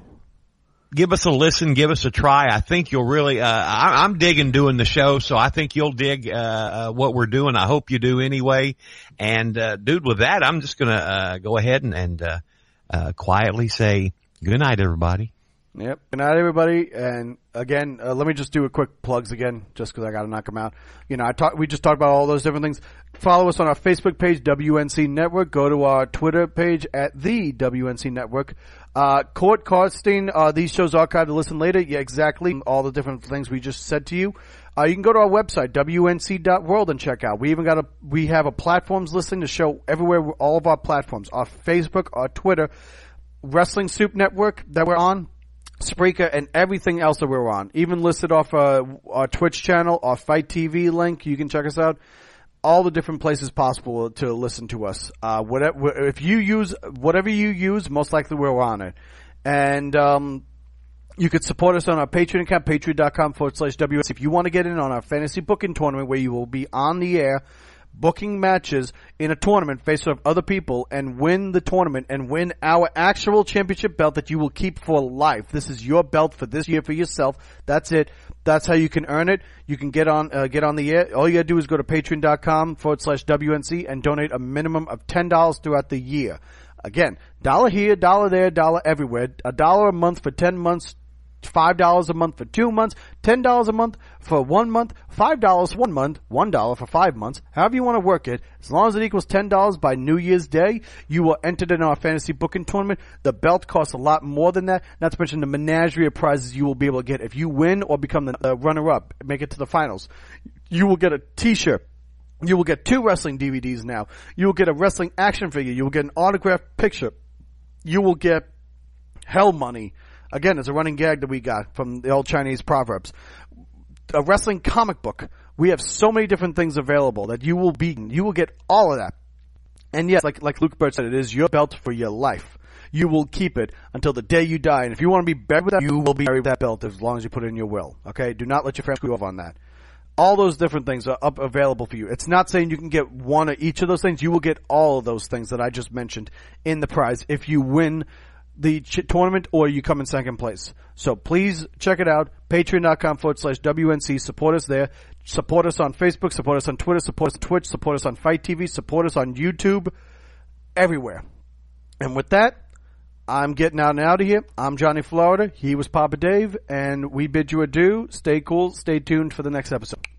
Give us a listen, give us a try. I think you'll really, uh, I, I'm digging doing the show, so I think you'll dig, uh, uh, what we're doing. I hope you do anyway. And, uh, dude, with that, I'm just gonna, uh, go ahead and, and, uh, uh, quietly say good night, everybody. Yep. Good night, everybody. And again, uh, let me just do a quick plugs again, just because I got to knock them out. You know, I talk, we just talked about all those different things. Follow us on our Facebook page, W N C Network. Go to our Twitter page at the W N C Network. Uh, Court Cardstein, uh, these shows archived to listen later. Yeah, exactly. All the different things we just said to you. Uh, you can go to our website, W N C dot world, and check out. We even got a, we have a platforms listing to show everywhere, all of our platforms, our Facebook, our Twitter, Wrestling Soup Network that we're on, Spreaker, and everything else that we're on. Even listed off uh, our Twitch channel, our Fight T V link. You can check us out. All the different places possible to listen to us. Uh, whatever, if you use, whatever you use, most likely we're on it. And, um, you could support us on our Patreon account, patreon.com forward slash WS. If you want to get in on our fantasy booking tournament where you will be on the air booking matches in a tournament faced with other people and win the tournament and win our actual championship belt that you will keep for life. This is your belt for this year for yourself. That's it. That's how you can earn it. You can get on, uh, get on the air. All you gotta do is go to patreon.com forward slash WNC and donate a minimum of ten dollars throughout the year. Again, dollar here, dollar there, dollar everywhere. A dollar a month for ten months. Five dollars a month for two months, ten dollars a month for one month, five dollars one month, one dollar for five months. However you want to work it, as long as it equals ten dollars by New Year's Day, you are entered in our fantasy booking tournament. The belt costs a lot more than that. Not to mention the menagerie of prizes you will be able to get if you win or become the uh, runner-up, make it to the finals. You will get a T-shirt. You will get two wrestling D V Ds now. You will get a wrestling action figure. You will get an autographed picture. You will get hell money. Again, it's a running gag that we got from the old Chinese proverbs. A wrestling comic book. We have so many different things available that you will be, you will get all of that. And yes, like, like Luke Bird said, it is your belt for your life. You will keep it until the day you die. And if you want to be buried with that, you will be buried with that belt as long as you put it in your will. Okay? Do not let your friends screw off on that. All those different things are up available for you. It's not saying you can get one of each of those things. You will get all of those things that I just mentioned in the prize if you win the ch- tournament or you come in second place. So please check it out. Patreon.com forward slash WNC. Support us there. Support us on Facebook. Support us on Twitter. Support us on Twitch. Support us on Fight T V. Support us on YouTube. Everywhere. And with that, I'm getting out and out of here. I'm Johnny Florida. He was Papa Dave. And we bid you adieu. Stay cool. Stay tuned for the next episode.